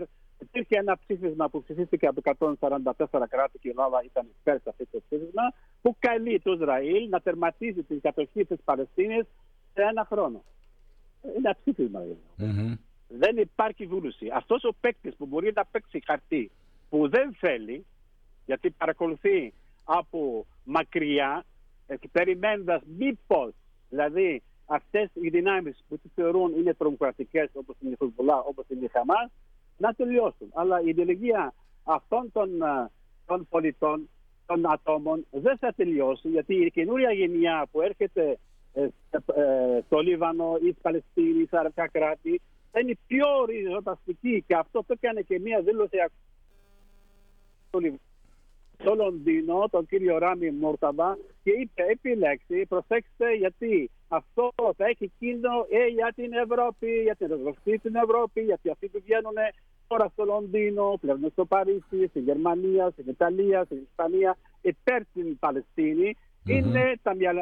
Υπήρχε ένα ψήφισμα που ψηφίστηκε από 144 κράτη και η Ελλάδα ήταν υπέρ σε αυτό το ψήφισμα, που καλεί το Ισραήλ να τερματίσει την κατοχή της Παλαιστίνης σε ένα χρόνο. Είναι ένα ψήφισμα. Δεν υπάρχει βούληση. Αυτός ο παίκτης που μπορεί να παίξει χαρτί που δεν θέλει, γιατί παρακολουθεί από μακριά, περιμένοντας μήπως, δηλαδή αυτές οι δυνάμεις που τις θεωρούν είναι τρομοκρατικές, όπως είναι η Χεσμπολάχ, όπως είναι η Χαμάς, να τελειώσουν. Αλλά η ιδεολογία αυτών των πολιτών, των ατόμων, δεν θα τελειώσει, γιατί η καινούρια γενιά που έρχεται στο Λίβανο ή στη Παλαιστίνη ή στα αραβικά κράτη θα είναι πιο ριζοσπαστική, και αυτό το έκανε και μία δήλωση στο Λονδίνο, τον κύριο Ράμι Μουρταβά, και είπε επιλέξει, προσέξτε, γιατί αυτό θα έχει κίνδυνο για την Ευρώπη, για την Ευρώπη στην Ευρώπη, γιατί αυτοί που βγαίνουν τώρα στο Λονδίνο, πλέον στο Παρίσι, στη Γερμανία, στην Ιταλία, στην Ισπανία, υπέρ την Παλαιστίνη, είναι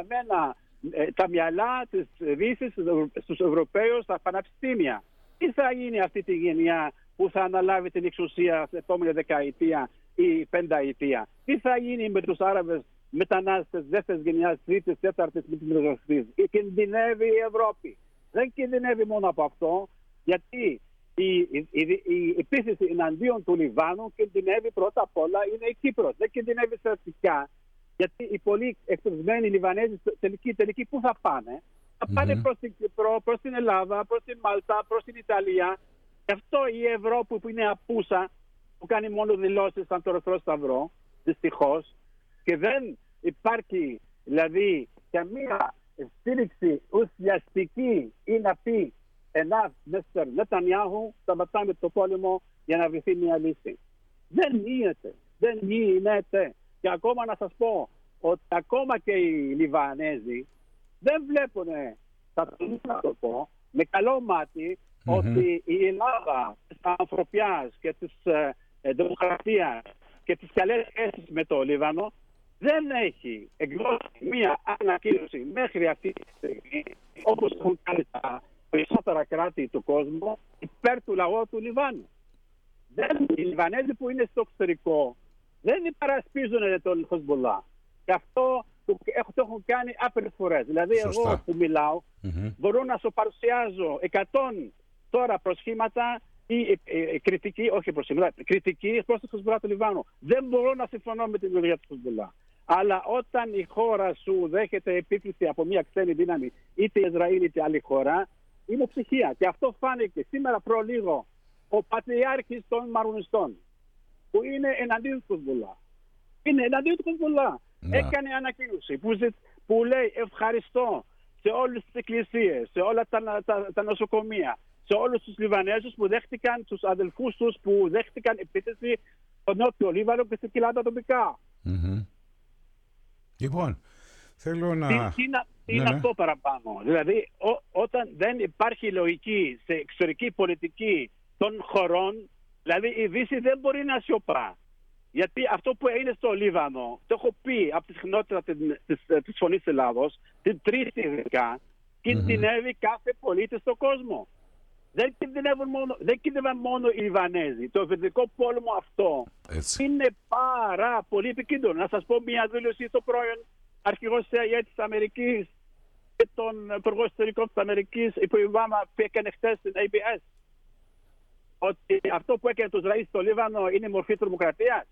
τα μυαλά της Δύσης στους Ευρωπαίους στα πανεπιστήμια. Τι θα γίνει αυτή τη γενιά που θα αναλάβει την εξουσία στην επόμενη δεκαετία ή πενταετία? Τι θα γίνει με τους Άραβες μετανάστες δεύτερης γενιάς, τρίτης, τέταρτης μεταναστευτής? Κινδυνεύει η Ευρώπη. Δεν κινδυνεύει μόνο από αυτό, γιατί η επίθεση εναντίον του Λιβάνου κινδυνεύει πρώτα απ' όλα είναι η Κύπρος. Δεν κινδυνεύει στρατιωτικά, γιατί οι πολύ εκτεθειμένοι Λιβανέζοι τελικοί πού θα πάνε? Θα πάνε προς την Κύπρο, προς την Ελλάδα, προς την Μάλτα, προς την Ιταλία. Γι' αυτό η Ευρώπη που είναι απούσα, που κάνει μόνο δηλώσεις σαν το Ερυθρό Σταυρό, δυστυχώς, και δεν υπάρχει δηλαδή καμία στήριξη ουσιαστική ή να πει enough, Mr. Νετανιάχου, σταματάμε το πόλεμο για να βρεθεί μια λύση. Δεν γίνεται. Και ακόμα να σας πω ότι ακόμα και οι Λιβανέζοι δεν βλέπουν, θα το πω, με καλό μάτι ότι η Ελλάδα της ανθρωπιάς και της δημοκρατίας και τις καλές σχέσεις με το Λίβανο δεν έχει εκδώσει μία ανακοίνωση μέχρι αυτή τη στιγμή, όπως έχουν κάνει τα περισσότερα κράτη του κόσμου, υπέρ του λαού του Λιβάνου. Οι Λιβανέζοι που είναι στο εξωτερικό δεν υπερασπίζουν τον Χεσμπολάχ. Και αυτό το έχουν κάνει άπειρες φορές. Δηλαδή, εγώ που μιλάω, μπορώ να σου παρουσιάζω 100 τώρα προσχήματα ή κριτική, όχι προσχήματα, κριτική προς το Χεσμπολάχ του Λιβάνου. Δεν μπορώ να συμφωνώ με την ιδεολογία του Χεσμπολάχ. Αλλά όταν η χώρα σου δέχεται επίθεση από μια ξένη δύναμη, είτε Ισραήλ είτε άλλη χώρα, είναι ψυχία. Και αυτό φάνηκε σήμερα προλίγο ο πατριάρχης των Μαρουνιστών, που είναι εναντίον του Χεσμπολάχ. Είναι εναντίον του Χεσμπολάχ. Έκανε ανακοίνωση που λέει ευχαριστώ σε όλες τις εκκλησίες, σε όλα τα νοσοκομεία, σε όλους τους Λιβανέζους που δέχτηκαν, τους αδελφούς τους που δέχτηκαν επίθεση στο Νότιο Λίβανο και στην κοιλάδα τοπικά. Λοιπόν, θέλω να... Τι να πω παραπάνω? Δηλαδή, όταν δεν υπάρχει λογική σε εξωτερική πολιτική των χωρών, δηλαδή η Δύση δεν μπορεί να σιωπά. Γιατί αυτό που έγινε στο Λίβανο, το έχω πει από τη συχνότητα της Φωνής της Ελλάδος, την Τρίτη ειδικά, κινδυνεύει κάθε πολίτη στον κόσμο. Δεν κινδυνεύουν μόνο οι Λιβανέζοι. Το Ιρλανδικό πόλεμο αυτό είναι πάρα πολύ επικίνδυνο. Να σας πω μια δήλωση στο πρώην αρχηγός CIA της Αμερικής και τον υπουργό εξωτερικών της Αμερικής, υπό Ομπάμα, που έκανε χθες στην ABS, ότι αυτό που έκανε το Ισραήλ στο Λίβανο είναι μορφή τρομοκρατίας.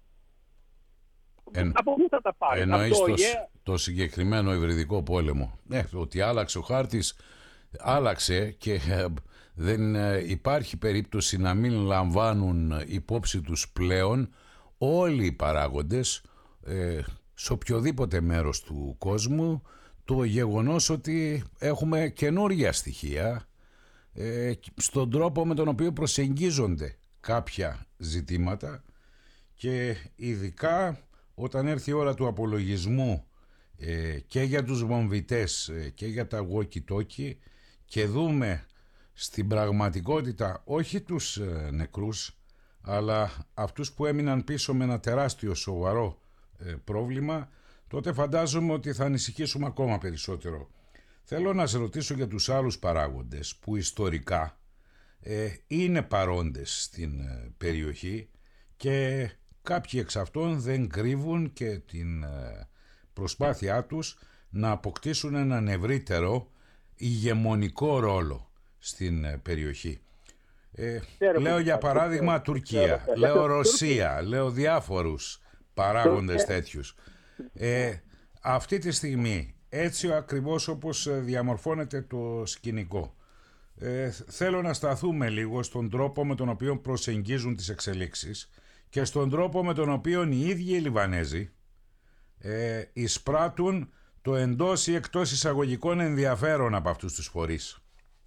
Από πού θα τα πάρει? Εννοείς το συγκεκριμένο υβριδικό πόλεμο? Ότι άλλαξε ο χάρτης, άλλαξε, και δεν υπάρχει περίπτωση να μην λαμβάνουν υπόψη τους πλέον όλοι οι παράγοντες σε οποιοδήποτε μέρος του κόσμου το γεγονός ότι έχουμε καινούργια στοιχεία στον τρόπο με τον οποίο προσεγγίζονται κάποια ζητήματα, και ειδικά όταν έρθει η ώρα του απολογισμού και για τους βομβιτές και για τα walkie-talkie, και δούμε στην πραγματικότητα όχι τους νεκρούς, αλλά αυτούς που έμειναν πίσω με ένα τεράστιο σοβαρό πρόβλημα, τότε φαντάζομαι ότι θα ανησυχήσουμε ακόμα περισσότερο. Θέλω να σε ρωτήσω για τους άλλους παράγοντες που ιστορικά είναι παρόντες στην περιοχή και κάποιοι εξ αυτών δεν κρύβουν και την προσπάθειά τους να αποκτήσουν έναν ευρύτερο ηγεμονικό ρόλο στην περιοχή. Λέω για παράδειγμα Τουρκία, λέω Ρωσία, λέω διάφορους παράγοντες τέτοιους. Αυτή τη στιγμή, έτσι ακριβώς όπως διαμορφώνεται το σκηνικό, θέλω να σταθούμε λίγο στον τρόπο με τον οποίο προσεγγίζουν τις εξελίξεις και στον τρόπο με τον οποίο οι ίδιοι οι Λιβανέζοι εισπράττουν το εντός ή εκτός εισαγωγικών ενδιαφέρον από αυτούς τους φορείς.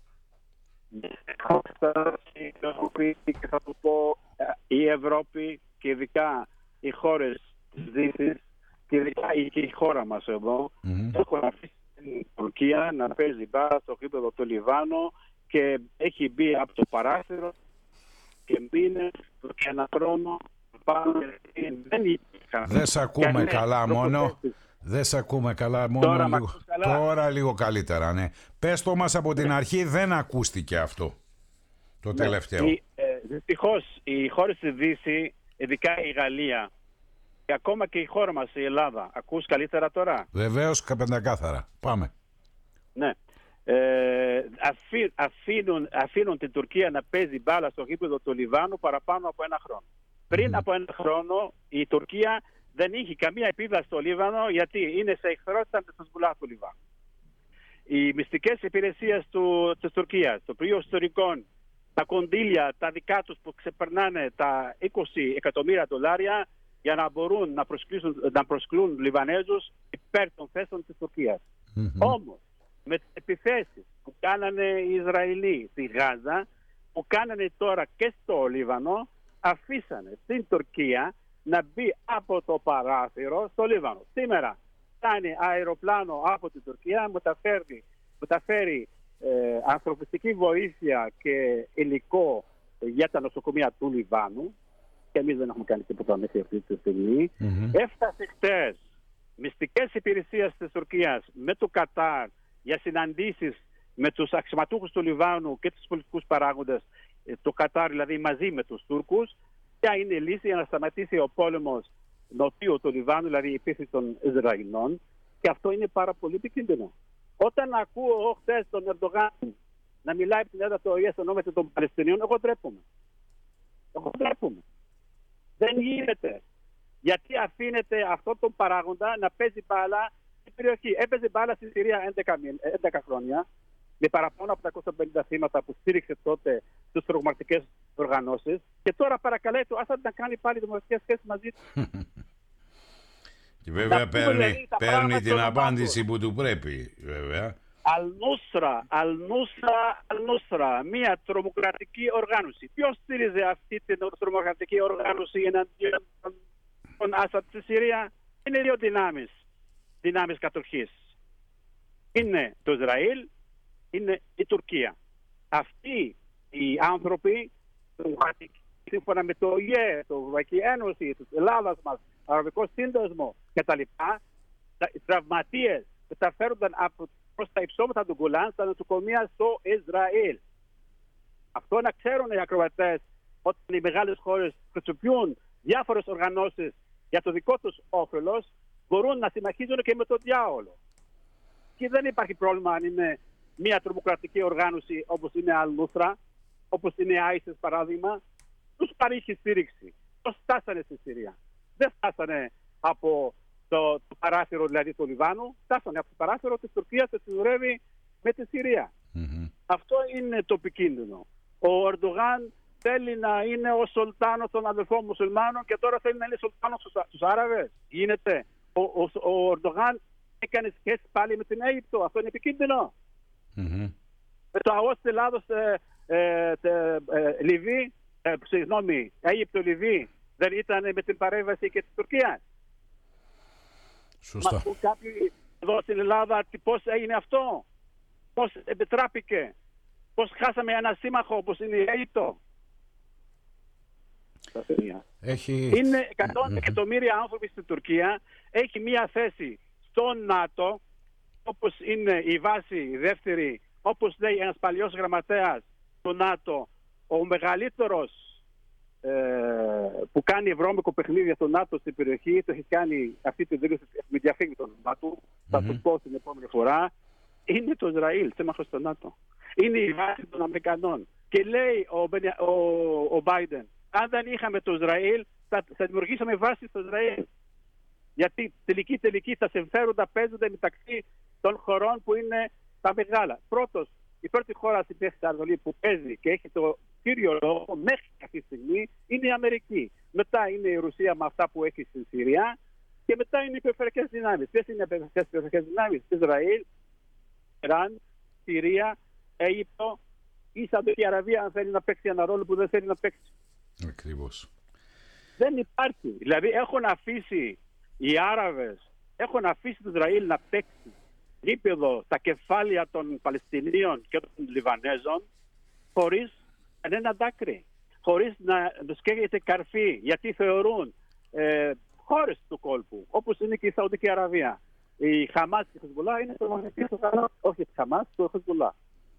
Και θα το πω, η Ευρώπη και ειδικά οι χώρες της Δύσης και ειδικά και η χώρα μας εδώ έχουν αφήσει την Τουρκία να παίζει μπάλα στο γήπεδο του Λιβάνου και έχει μπει από το παράθυρο και μείνε και ένα χρόνο πάνω. Δεν σ' ακούμε καλά μόνο. Δεν σ' ακούμε καλά μόνο λίγο. Τώρα λίγο καλύτερα, ναι. Πες το μας από την αρχή, δεν ακούστηκε αυτό το τελευταίο. Δυστυχώς οι χώρες στη Δύση, ειδικά η Γαλλία και ακόμα και η χώρα μας η Ελλάδα, ακούς καλύτερα τώρα? Βεβαίως, πεντακάθαρα. Πάμε. Ναι. Αφήνουν την Τουρκία να παίζει μπάλα στο γήπεδο του Λιβάνου παραπάνω από ένα χρόνο. Πριν από ένα χρόνο η Τουρκία δεν είχε καμία επίδραση στο Λίβανο, γιατί είναι σε εχθρότητα με τους Χεσμπολάχ του Λιβάνου. Οι μυστικές υπηρεσίες της Τουρκίας, το Υπουργείο Ιστορικών, τα κονδύλια, τα δικά τους που ξεπερνάνε τα 20 εκατομμύρια δολάρια για να μπορούν να προσκλούν Λιβανέζους υπέρ των θέσεων της Τουρκίας. Όμως, με τις επιθέσεις που κάνανε οι Ισραηλοί στη Γάζα, που κάνανε τώρα και στο Λίβανο, αφήσανε στην Τουρκία να μπει από το παράθυρο στο Λίβανο. Σήμερα κάνει αεροπλάνο από την Τουρκία, μεταφέρει ανθρωπιστική βοήθεια και υλικό για τα νοσοκομεία του Λιβάνου, και εμείς δεν έχουμε κάνει τίποτα μέχρι αυτή τη στιγμή. Έφτασε χτες μυστικές υπηρεσίες της Τουρκίας με το Κατάρ για συναντήσεις με τους αξιωματούχους του Λιβάνου και τους πολιτικούς παράγοντες, το Κατάρ δηλαδή μαζί με τους Τούρκους. Ποια είναι η λύση για να σταματήσει ο πόλεμος νοτίου του Λιβάνου, δηλαδή η επίθεση των Ισραηλινών, και αυτό είναι πάρα πολύ επικίνδυνο. Όταν ακούω χθες τον Ερντογάν να μιλάει από την έδρα του ΟΗΕ στο όνομα των Παλαιστινίων, εγώ ντρέπομαι. Δεν γίνεται. Γιατί αφήνεται αυτόν τον παράγοντα να παίζει μπάλα στην περιοχή. Έπαιζε μπάλα στη Συρία 11 χρόνια, με παραπάνω από τα 250 θύματα που στήριξε τότε τις τρομοκρατικές οργανώσεις, και τώρα παρακαλάει το Άσαντ να κάνει πάλι δημοκρατικές σχέσεις μαζί του. Και βέβαια παίρνει την απάντηση που του πρέπει, βέβαια. Αλνούσρα, μια τρομοκρατική οργάνωση. Ποιος στήριζε αυτή την τρομοκρατική οργάνωση εναντίον των Άσαντ στη Συρία? Είναι δύο δυνάμεις κατοχής. Είναι το Ισραήλ, είναι η Τουρκία. Αυτοί οι άνθρωποι, σύμφωνα με το ΟΗΕ, την Ευρωπαϊκή Ένωση, της Ελλάδας μας, Αραβικό Σύνδεσμο κτλ., οι τραυματίες μεταφέρονταν προς τα υψώματα του Γκολάν στα νοσοκομεία στο Ισραήλ. Αυτό να ξέρουν οι ακροατές, όταν οι μεγάλες χώρες χρησιμοποιούν διάφορες οργανώσεις για το δικό τους όφελος, μπορούν να συμμαχίζουν και με τον διάολο. Και δεν υπάρχει πρόβλημα αν είναι μια τρομοκρατική οργάνωση όπως είναι Al-Nusra, όπως είναι η ISIS παράδειγμα, τους παρήχει στήριξη. Πώς φτάσανε στη Συρία? Δεν φτάσανε από το παράθυρο δηλαδή του Λιβάνου, φτάσανε από το παράθυρο της Τουρκίας και συνορεύει με τη Συρία. Αυτό είναι το επικίνδυνο. Ο Ερντογάν θέλει να είναι ο Σουλτάνος των αδελφών μουσουλμάνων και τώρα θέλει να είναι Σουλτάνος στους Άραβες. Γίνεται. Ο Ερντογάν έκανε σχέση πάλι με την Αίγυπτο. Αυτό είναι επικίνδυνο. Με το ΑΟΣ της Ελλάδος, Λιβύη, Αίγυπτο-Λιβύη δεν ήταν με την παρέμβαση και της Τουρκίας? Σωστά. Μα πούν κάποιοι εδώ στην Ελλάδα πώς έγινε αυτό, πώς επιτράπηκε, πώς χάσαμε ένα σύμμαχο όπως είναι η Αίγυπτο? Είναι 100 εκατομμύρια άνθρωποι στην Τουρκία, έχει μία θέση στο ΝΑΤΟ, όπως είναι η βάση η δεύτερη, όπως λέει ένας παλιός γραμματέας του ΝΑΤΟ, ο μεγαλύτερος που κάνει βρώμικο παιχνίδι στο ΝΑΤΟ στην περιοχή, το έχει κάνει αυτή τη δήλωση με διαφήμιση των ΝΑΤΟ, θα το πω την επόμενη φορά, είναι το Ισραήλ, σύμμαχος στο ΝΑΤΟ. Είναι η βάση των Αμερικανών. Και λέει ο Biden, αν δεν είχαμε το Ισραήλ, θα δημιουργήσαμε βάση στο Ισραήλ. Γιατί τελική τα συμφέροντα παίζονται μεταξύ των χωρών που είναι τα μεγάλα. Η πρώτη χώρα στην Μέση Ανατολή που παίζει και έχει το κύριο λόγο μέχρι αυτή τη στιγμή είναι η Αμερική. Μετά είναι η Ρωσία με αυτά που έχει στην Συρία και μετά είναι οι περιφερειακές δυνάμεις. Ποιες είναι οι περιφερειακές δυνάμεις? Ισραήλ, Ιράν, Συρία, Αίγυπτο ή Σαουδική Αραβία, αν θέλει να παίξει ένα ρόλο που δεν θέλει να παίξει. Ακριβώς. Δεν υπάρχει. Δηλαδή οι Άραβες έχουν αφήσει το Ισραήλ να παίξει γήπεδο στα κεφάλια των Παλαιστινίων και των Λιβανέζων χωρίς κανένα δάκρυ, χωρίς να τους καίγεται καρφί, γιατί θεωρούν χώρες του κόλπου, όπως είναι και η Σαουδική Αραβία. Η Χαμάς και η Χεσμολά είναι τρομοκρατία στο καλό, όχι η Χαμάς, το Χεσμολά.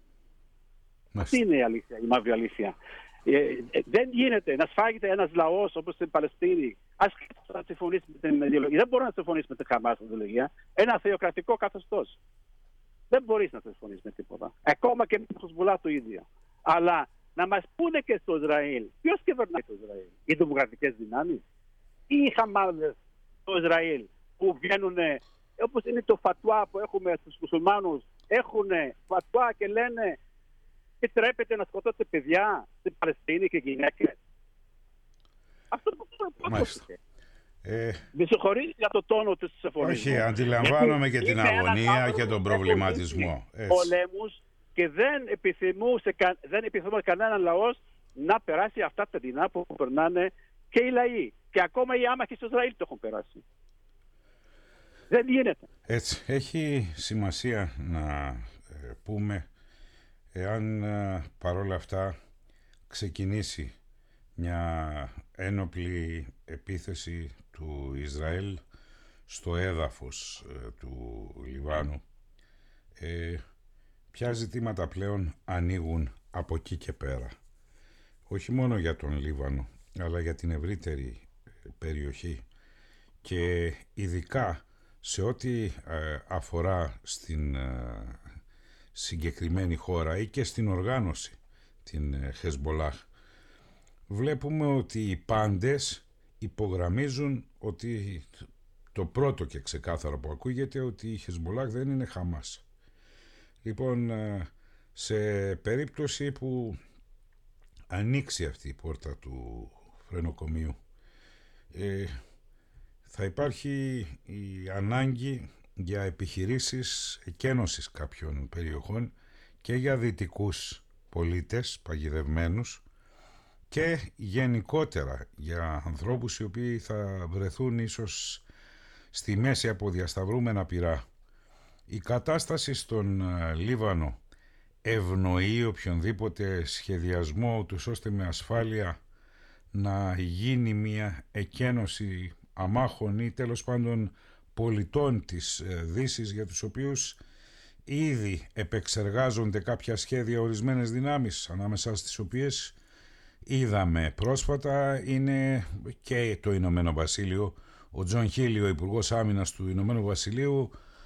Αυτή είναι η αλήθεια, η μαύρη αλήθεια. Δεν γίνεται να σφάγεται ένας λαός όπως την Παλαιστίνη, ασχέτως να συμφωνήσει με την ιδεολογία. Δεν μπορεί να συμφωνήσει με τη Χαμάς την ιδεολογία. Ένα θεοκρατικό καθεστώς. Δεν μπορείς να συμφωνήσει με τίποτα. Ακόμα και με το Χεσμολά το ίδιο. Αλλά να μας πούνε και στο Ισραήλ, ποιος κυβερνάει το Ισραήλ? Οι δημοκρατικές δυνάμεις ή οι Χαμάδες στο Ισραήλ που βγαίνουν, όπως είναι το φατουά που έχουμε στους μουσουλμάνους, έχουν φατουά και λένε επιτρέπεται να σκοτώσετε παιδιά στην Παλαιστίνη και γυναίκες? Αυτό το πρόκειται. Με συγχωρείς για το τόνο της συμφωνίας. Όχι, αντιλαμβάνομαι και την αγωνία και τον προβληματισμό. Πολέμους και δεν επιθυμούμε κανέναν λαός να περάσει αυτά τα δεινά που περνάνε και οι λαοί. Και ακόμα οι άμαχοι στο Ισραήλ το έχουν περάσει. Δεν γίνεται. Έτσι, έχει σημασία να πούμε, εάν παρόλα αυτά ξεκινήσει μια ένοπλη επίθεση του Ισραήλ στο έδαφος του Λιβάνου, ποια ζητήματα πλέον ανοίγουν από εκεί και πέρα, όχι μόνο για τον Λίβανο αλλά για την ευρύτερη περιοχή και ειδικά σε ό,τι αφορά στην συγκεκριμένη χώρα ή και στην οργάνωση την Χεσμολάχ. Βλέπουμε ότι οι πάντες υπογραμμίζουν ότι το πρώτο και ξεκάθαρο που ακούγεται ότι η Χεσμολάχ δεν είναι Χαμάς. Λοιπόν, σε περίπτωση που ανοίξει αυτή η πόρτα του φρενοκομείου, θα υπάρχει η ανάγκη για επιχειρήσεις εκένωσης κάποιων περιοχών και για δυτικούς πολίτες παγιδευμένους και γενικότερα για ανθρώπους οι οποίοι θα βρεθούν ίσως στη μέση από διασταυρούμενα πυρά. Η κατάσταση στον Λίβανο ευνοεί οποιονδήποτε σχεδιασμό τους ώστε με ασφάλεια να γίνει μια εκένωση αμάχων ή τέλος πάντων πολιτών της Δύσης, για τους οποίους ήδη επεξεργάζονται κάποια σχέδια ορισμένες δυνάμεις, ανάμεσα στις οποίες είδαμε πρόσφατα είναι και το Ηνωμένο Βασίλειο. Ο Τζον Χίλι, ο Υπουργός Άμυνας του Ηνωμένου Βασιλείου,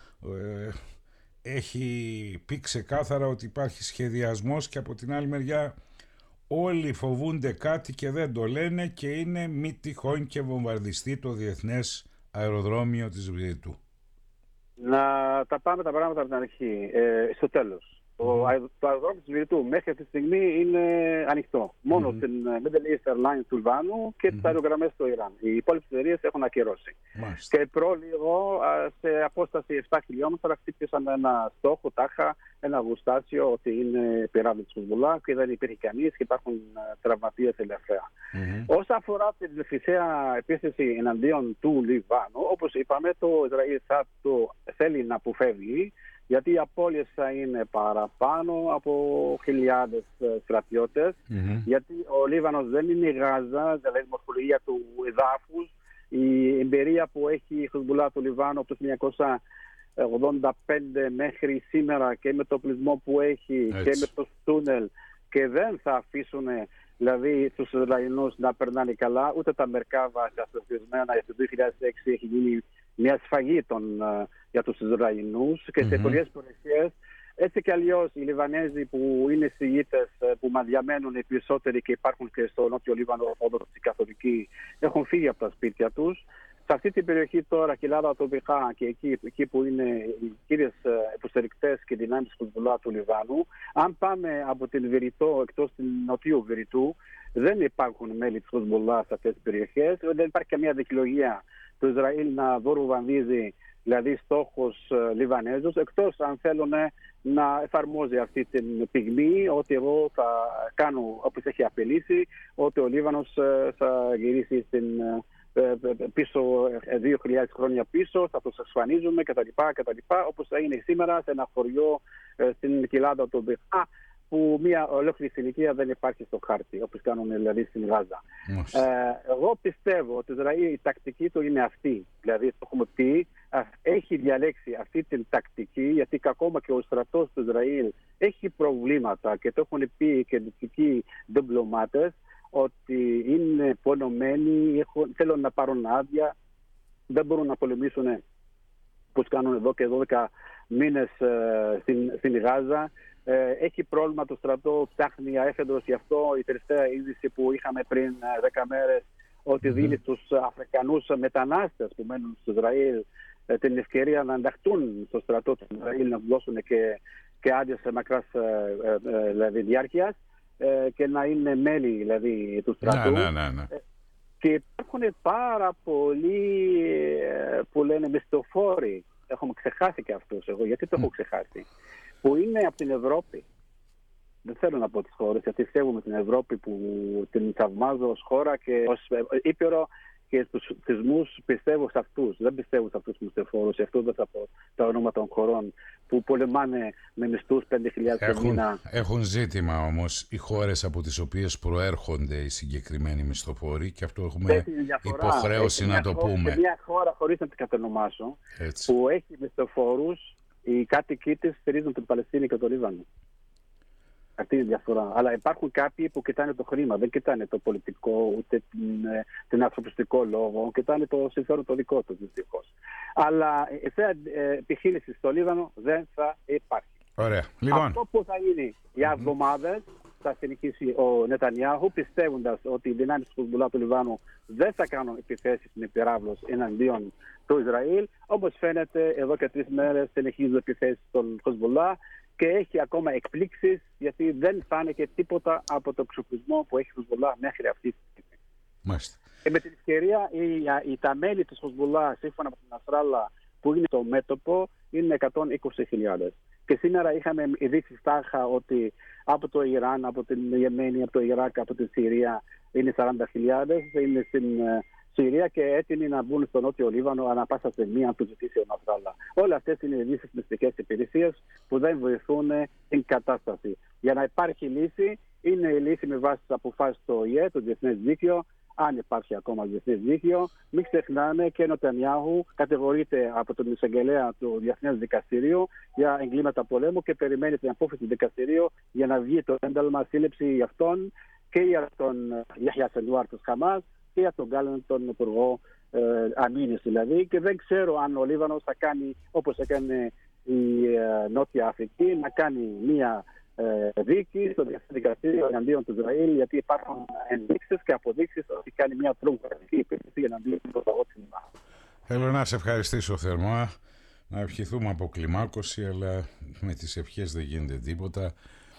έχει πει ξεκάθαρα ότι υπάρχει σχεδιασμός και από την άλλη μεριά όλοι φοβούνται κάτι και δεν το λένε και είναι μη τυχόν και βομβαρδιστεί το διεθνές αεροδρόμιο της Βηρητού. Να τα πάμε τα πράγματα από την αρχή, στο τέλος. Το αεροδρόμιο της Βηρητού μέχρι αυτή τη στιγμή είναι ανοιχτό. Μόνο στην Middle East Airlines του Λιβάνου και τις αερογραμμές στο Ιράν. Οι υπόλοιπες εταιρείες έχουν ακυρώσει. Και πρόλιγο σε απόσταση 7 χιλιόμετρα χτύπησαν ένα στόχο, τάχα, ένα γουστάσιο ότι είναι πυράβλη της Χεσμολάχ και δεν υπήρχε κανείς και υπάρχουν τραυματίες ελευθερία. Όσον αφορά την φυσαία επίθεση εναντίον του Λιβάνου, όπως είπαμε, το Ισραήλ θα το θέλει να αποφεύγει, γιατί οι απώλειες θα είναι παραπάνω από χιλιάδες στρατιώτες, γιατί ο Λίβανος δεν είναι η Γάζα, δηλαδή η μορφολογία του εδάφους, η εμπειρία που έχει η Χεσμολάχ του Λιβάνου από το 1985 μέχρι σήμερα και με το πλεισμό που έχει και με το τούνελ και δεν θα αφήσουν δηλαδή τους Ισραηλινούς να περνάνε καλά, ούτε τα Μερκάβα ασφαλισμένα. Για το 2006 έχει γίνει μια σφαγή για τους Ισραηλινούς και σε πολλές περιοχές. Έτσι κι αλλιώς οι Λιβανέζοι που είναι Σιήτες, που διαμένουν οι περισσότεροι και υπάρχουν και στο Νότιο Λίβανο Ορθόδοξοι Καθολικοί, έχουν φύγει από τα σπίτια τους. Σε αυτή την περιοχή τώρα, Κιλάδα, Τοπικά και εκεί που είναι οι κύριες υποστηρικτές και δυνάμεις του Χεσμολάχ του Λιβάνου, αν πάμε από την Βηρητό εκτός του νοτιού Βηρητού, δεν υπάρχουν μέλη του Χεσμολάχ σε αυτές τις περιοχές. Δεν υπάρχει καμία δικαιολογία του Ισραήλ να δωροβανδίζει δηλαδή στόχους Λιβανέζους, εκτός αν θέλουν να εφαρμόζει αυτή την πυγμή, ότι εγώ θα κάνω όπως έχει απειλήσει, ότι ο Λίβανος θα γυρίσει πίσω 2.000 χρόνια πίσω, θα τους εξαφανίζουμε κτλ. Όπως έγινε σήμερα σε ένα χωριό στην Κιλάδα του Μπεχά, που μια ολόκληρη συνοικία δεν υπάρχει στο χάρτη, όπως κάνουν δηλαδή στην Γάζα. Εγώ πιστεύω ότι η τακτική του είναι αυτή. Δηλαδή, το έχουμε πει, έχει διαλέξει αυτή την τακτική, γιατί ακόμα και ο στρατός του Ισραήλ έχει προβλήματα και το έχουν πει και δυτικοί διπλωμάτες, ότι είναι πονωμένοι, θέλουν να πάρουν άδεια, δεν μπορούν να πολεμήσουν όπως κάνουν εδώ και 12 μήνες στην Γάζα. Έχει πρόβλημα το στρατό, ψάχνει αέφεδρος, γι' αυτό η τελευταία είδηση που είχαμε πριν 10 μέρες, ότι δίνει στους Αφρικανούς μετανάστες που μένουν στο Ισραήλ την ευκαιρία να ενταχθούν στο στρατό του Ισραήλ, να δώσουν και άδειες μακράς δηλαδή, διάρκειας και να είναι μέλη δηλαδή, του στρατού. Και υπάρχουν πάρα πολλοί που λένε μισθοφόροι. Έχουμε ξεχάσει και αυτούς εγώ. Γιατί το έχω ξεχάσει? Που είναι από την Ευρώπη. Δεν θέλω να πω τις χώρες, γιατί σέβομαι την Ευρώπη που την θαυμάζω ως χώρα και ως ήπειρο, και στους θεσμούς πιστεύω σε αυτούς. Δεν πιστεύω σε αυτούς τους μισθοφόρους. Αυτό δεν θα πω τα ονόματα των χωρών που πολεμάνε με μισθούς 5.000 το μήνα. Έχουν ζήτημα όμως οι χώρες από τις οποίες προέρχονται οι συγκεκριμένοι μισθοφόροι, και αυτό έχουμε υποχρέωση να το πούμε. Σε μια χώρα, χωρίς να την κατονομάσω, που έχει μισθοφόρους, οι κάτοικοι της στηρίζουν την Παλαιστίνη και το Λίβανο. Αυτή είναι η διαφορά. Αλλά υπάρχουν κάποιοι που κοιτάνε το χρήμα, δεν κοιτάνε το πολιτικό ούτε την ανθρωπιστικό λόγο, κοιτάνε το συμφέρον το δικό του, δυστυχώς. Αλλά σε επιχείρηση στο Λίβανο δεν θα υπάρχει. Ωραία. Λοιπόν. Αυτό που θα γίνει για εβδομάδες θα συνεχίσει ο Νετανιάχου, πιστεύοντας ότι οι δυνάμεις του Χεσμολάχ του Λιβάνου δεν θα κάνουν επιθέσεις με πυράβλους εναντίον του Ισραήλ. Όπως φαίνεται, εδώ και 3 μέρες συνεχίζουν επιθέσεις στον Χεσμολάχ και έχει ακόμα εκπλήξεις, γιατί δεν φάνηκε τίποτα από το εξοπλισμό που έχει ο Χεσμολάχ μέχρι αυτή τη στιγμή. Και με την ευκαιρία, τα μέλη της Χεσμολάχ, σύμφωνα με την Νασράλα, που είναι το μέτωπο, είναι 120.000. Και σήμερα είχαμε ειδήσεις τάχα ότι από το Ιράν, από την Ιεμένη, από το Ιράκ, από τη Συρία είναι 40.000, είναι στην Συρία και έτοιμοι να μπουν στο Νότιο Λίβανο ανά πάσα στιγμή αν του ζητήσει ο Νασράλα. Όλες αυτές είναι ειδήσεις μυστικές υπηρεσίες που δεν βοηθούν την κατάσταση. Για να υπάρχει λύση, είναι η λύση με βάση τις αποφάσεις του ΟΗΕ, το διεθνές δίκαιο. Αν υπάρχει ακόμα διεθνές δίκαιο, μην ξεχνάμε και ο Νετανιάχου κατηγορείται από τον εισαγγελέα του Διεθνές Δικαστηρίου για εγκλήματα πολέμου και περιμένει την απόφαση του δικαστηρίου για να βγει το ένταλμα σύλληψη για αυτόν και για τον Γιαχιά Σενουάρ του Χαμάς και για τον Γκάλαντ, τον Υπουργό Αμήνης δηλαδή. Και δεν ξέρω αν ο Λίβανος θα κάνει όπως έκανε η Νότια Αφρική, να κάνει μία δίκη στο Διεθνές Δικαστήριο εναντίον του Ισραήλ, γιατί υπάρχουν ενδείξεις και αποδείξεις ότι κάνει μια τρομοκρατική επίθεση εναντίον του λαού της Ελλάδας. Θέλω να σε ευχαριστήσω θερμά, να ευχηθούμε αποκλιμάκωση, αλλά με τις ευχές δεν γίνεται τίποτα.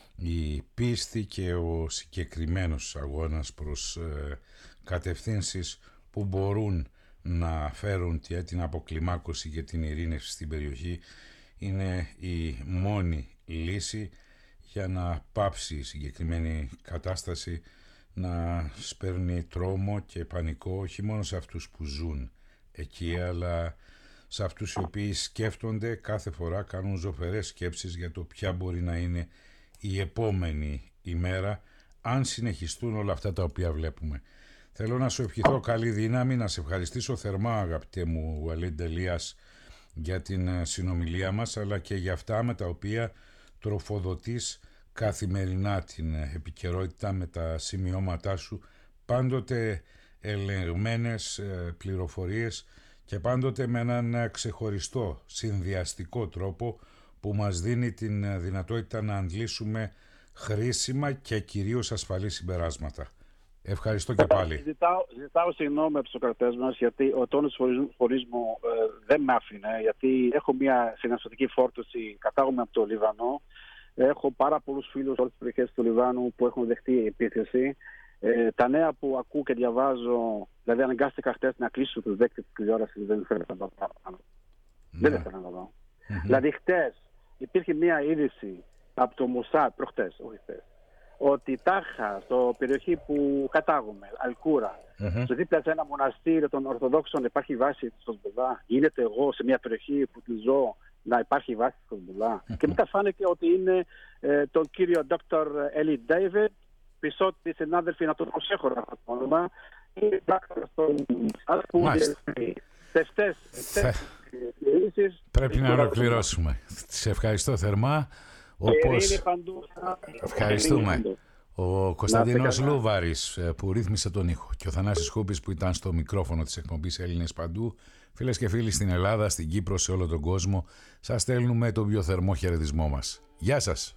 Η πίστη και ο συγκεκριμένος αγώνας προς κατευθύνσεις που μπορούν να φέρουν την αποκλιμάκωση και την ειρήνευση στην περιοχή είναι η μόνη λύση για να πάψει η συγκεκριμένη κατάσταση να σπέρνει τρόμο και πανικό όχι μόνο σε αυτούς που ζουν εκεί, αλλά σε αυτούς οι οποίοι σκέφτονται κάθε φορά, κάνουν ζωφερές σκέψεις για το ποια μπορεί να είναι η επόμενη ημέρα αν συνεχιστούν όλα αυτά τα οποία βλέπουμε. Θέλω να σου ευχηθώ καλή δύναμη, να σε ευχαριστήσω θερμά αγαπητέ μου Βαλίντ Ελίας για την συνομιλία μας, αλλά και για αυτά με τα οποία τροφοδοτείς καθημερινά την επικαιρότητα με τα σημειώματά σου, πάντοτε ελεγμένες πληροφορίες και πάντοτε με έναν ξεχωριστό συνδυαστικό τρόπο που μας δίνει την δυνατότητα να αντλήσουμε χρήσιμα και κυρίως ασφαλή συμπεράσματα. Ευχαριστώ και πάλι. Ζητάω συγγνώμη από τους Σοκρατές μας, γιατί ο τόνος του φορείς μου δεν με άφηνε, γιατί έχω μια συναισθηματική φόρτωση, κατάγομαι από το Λιβανό. Έχω πάρα πολλούς φίλους σε όλες τις περιοχές του Λιβάνου που έχουν δεχτεί επίθεση. Τα νέα που ακούω και διαβάζω, δηλαδή αναγκάστηκα χτες να κλείσω τους δέκτες της τηλεόρασης, δεν ήθελα να το κάνω. Δεν ήθελα να το δω. Δηλαδή χτες υπήρχε μια είδηση από το Μοσάτ, προχτές, όχι χτες, ότι τάχα στο περιοχή που κατάγομαι, Αλκούρα, στο δίπλα σε ένα μοναστήρι των Ορθοδόξων υπάρχει βάση της Χεσμπολάχ. Γίνεται εγώ σε μια περιοχή που τη ζω να υπάρχει βάση της Χεσμπολάχ. Και μετά φάνηκε ότι είναι τον κύριο Dr. Eli David, πισώτη συνάδελφοι, να τον προσέχω αυτό το όνομα, είναι πράκτορας των Πρέπει να ολοκληρώσουμε. Σε ευχαριστώ θερμά. Όπως... Ευχαριστούμε. Ο Κωνσταντίνος Λούβαρης που ρύθμισε τον ήχο και ο Θανάσης Χούπης που ήταν στο μικρόφωνο της εκπομπής Έλληνες Παντού. Φίλες και φίλοι στην Ελλάδα, στην Κύπρο, σε όλο τον κόσμο, σας στέλνουμε τον πιο θερμό χαιρετισμό μας. Γεια σας.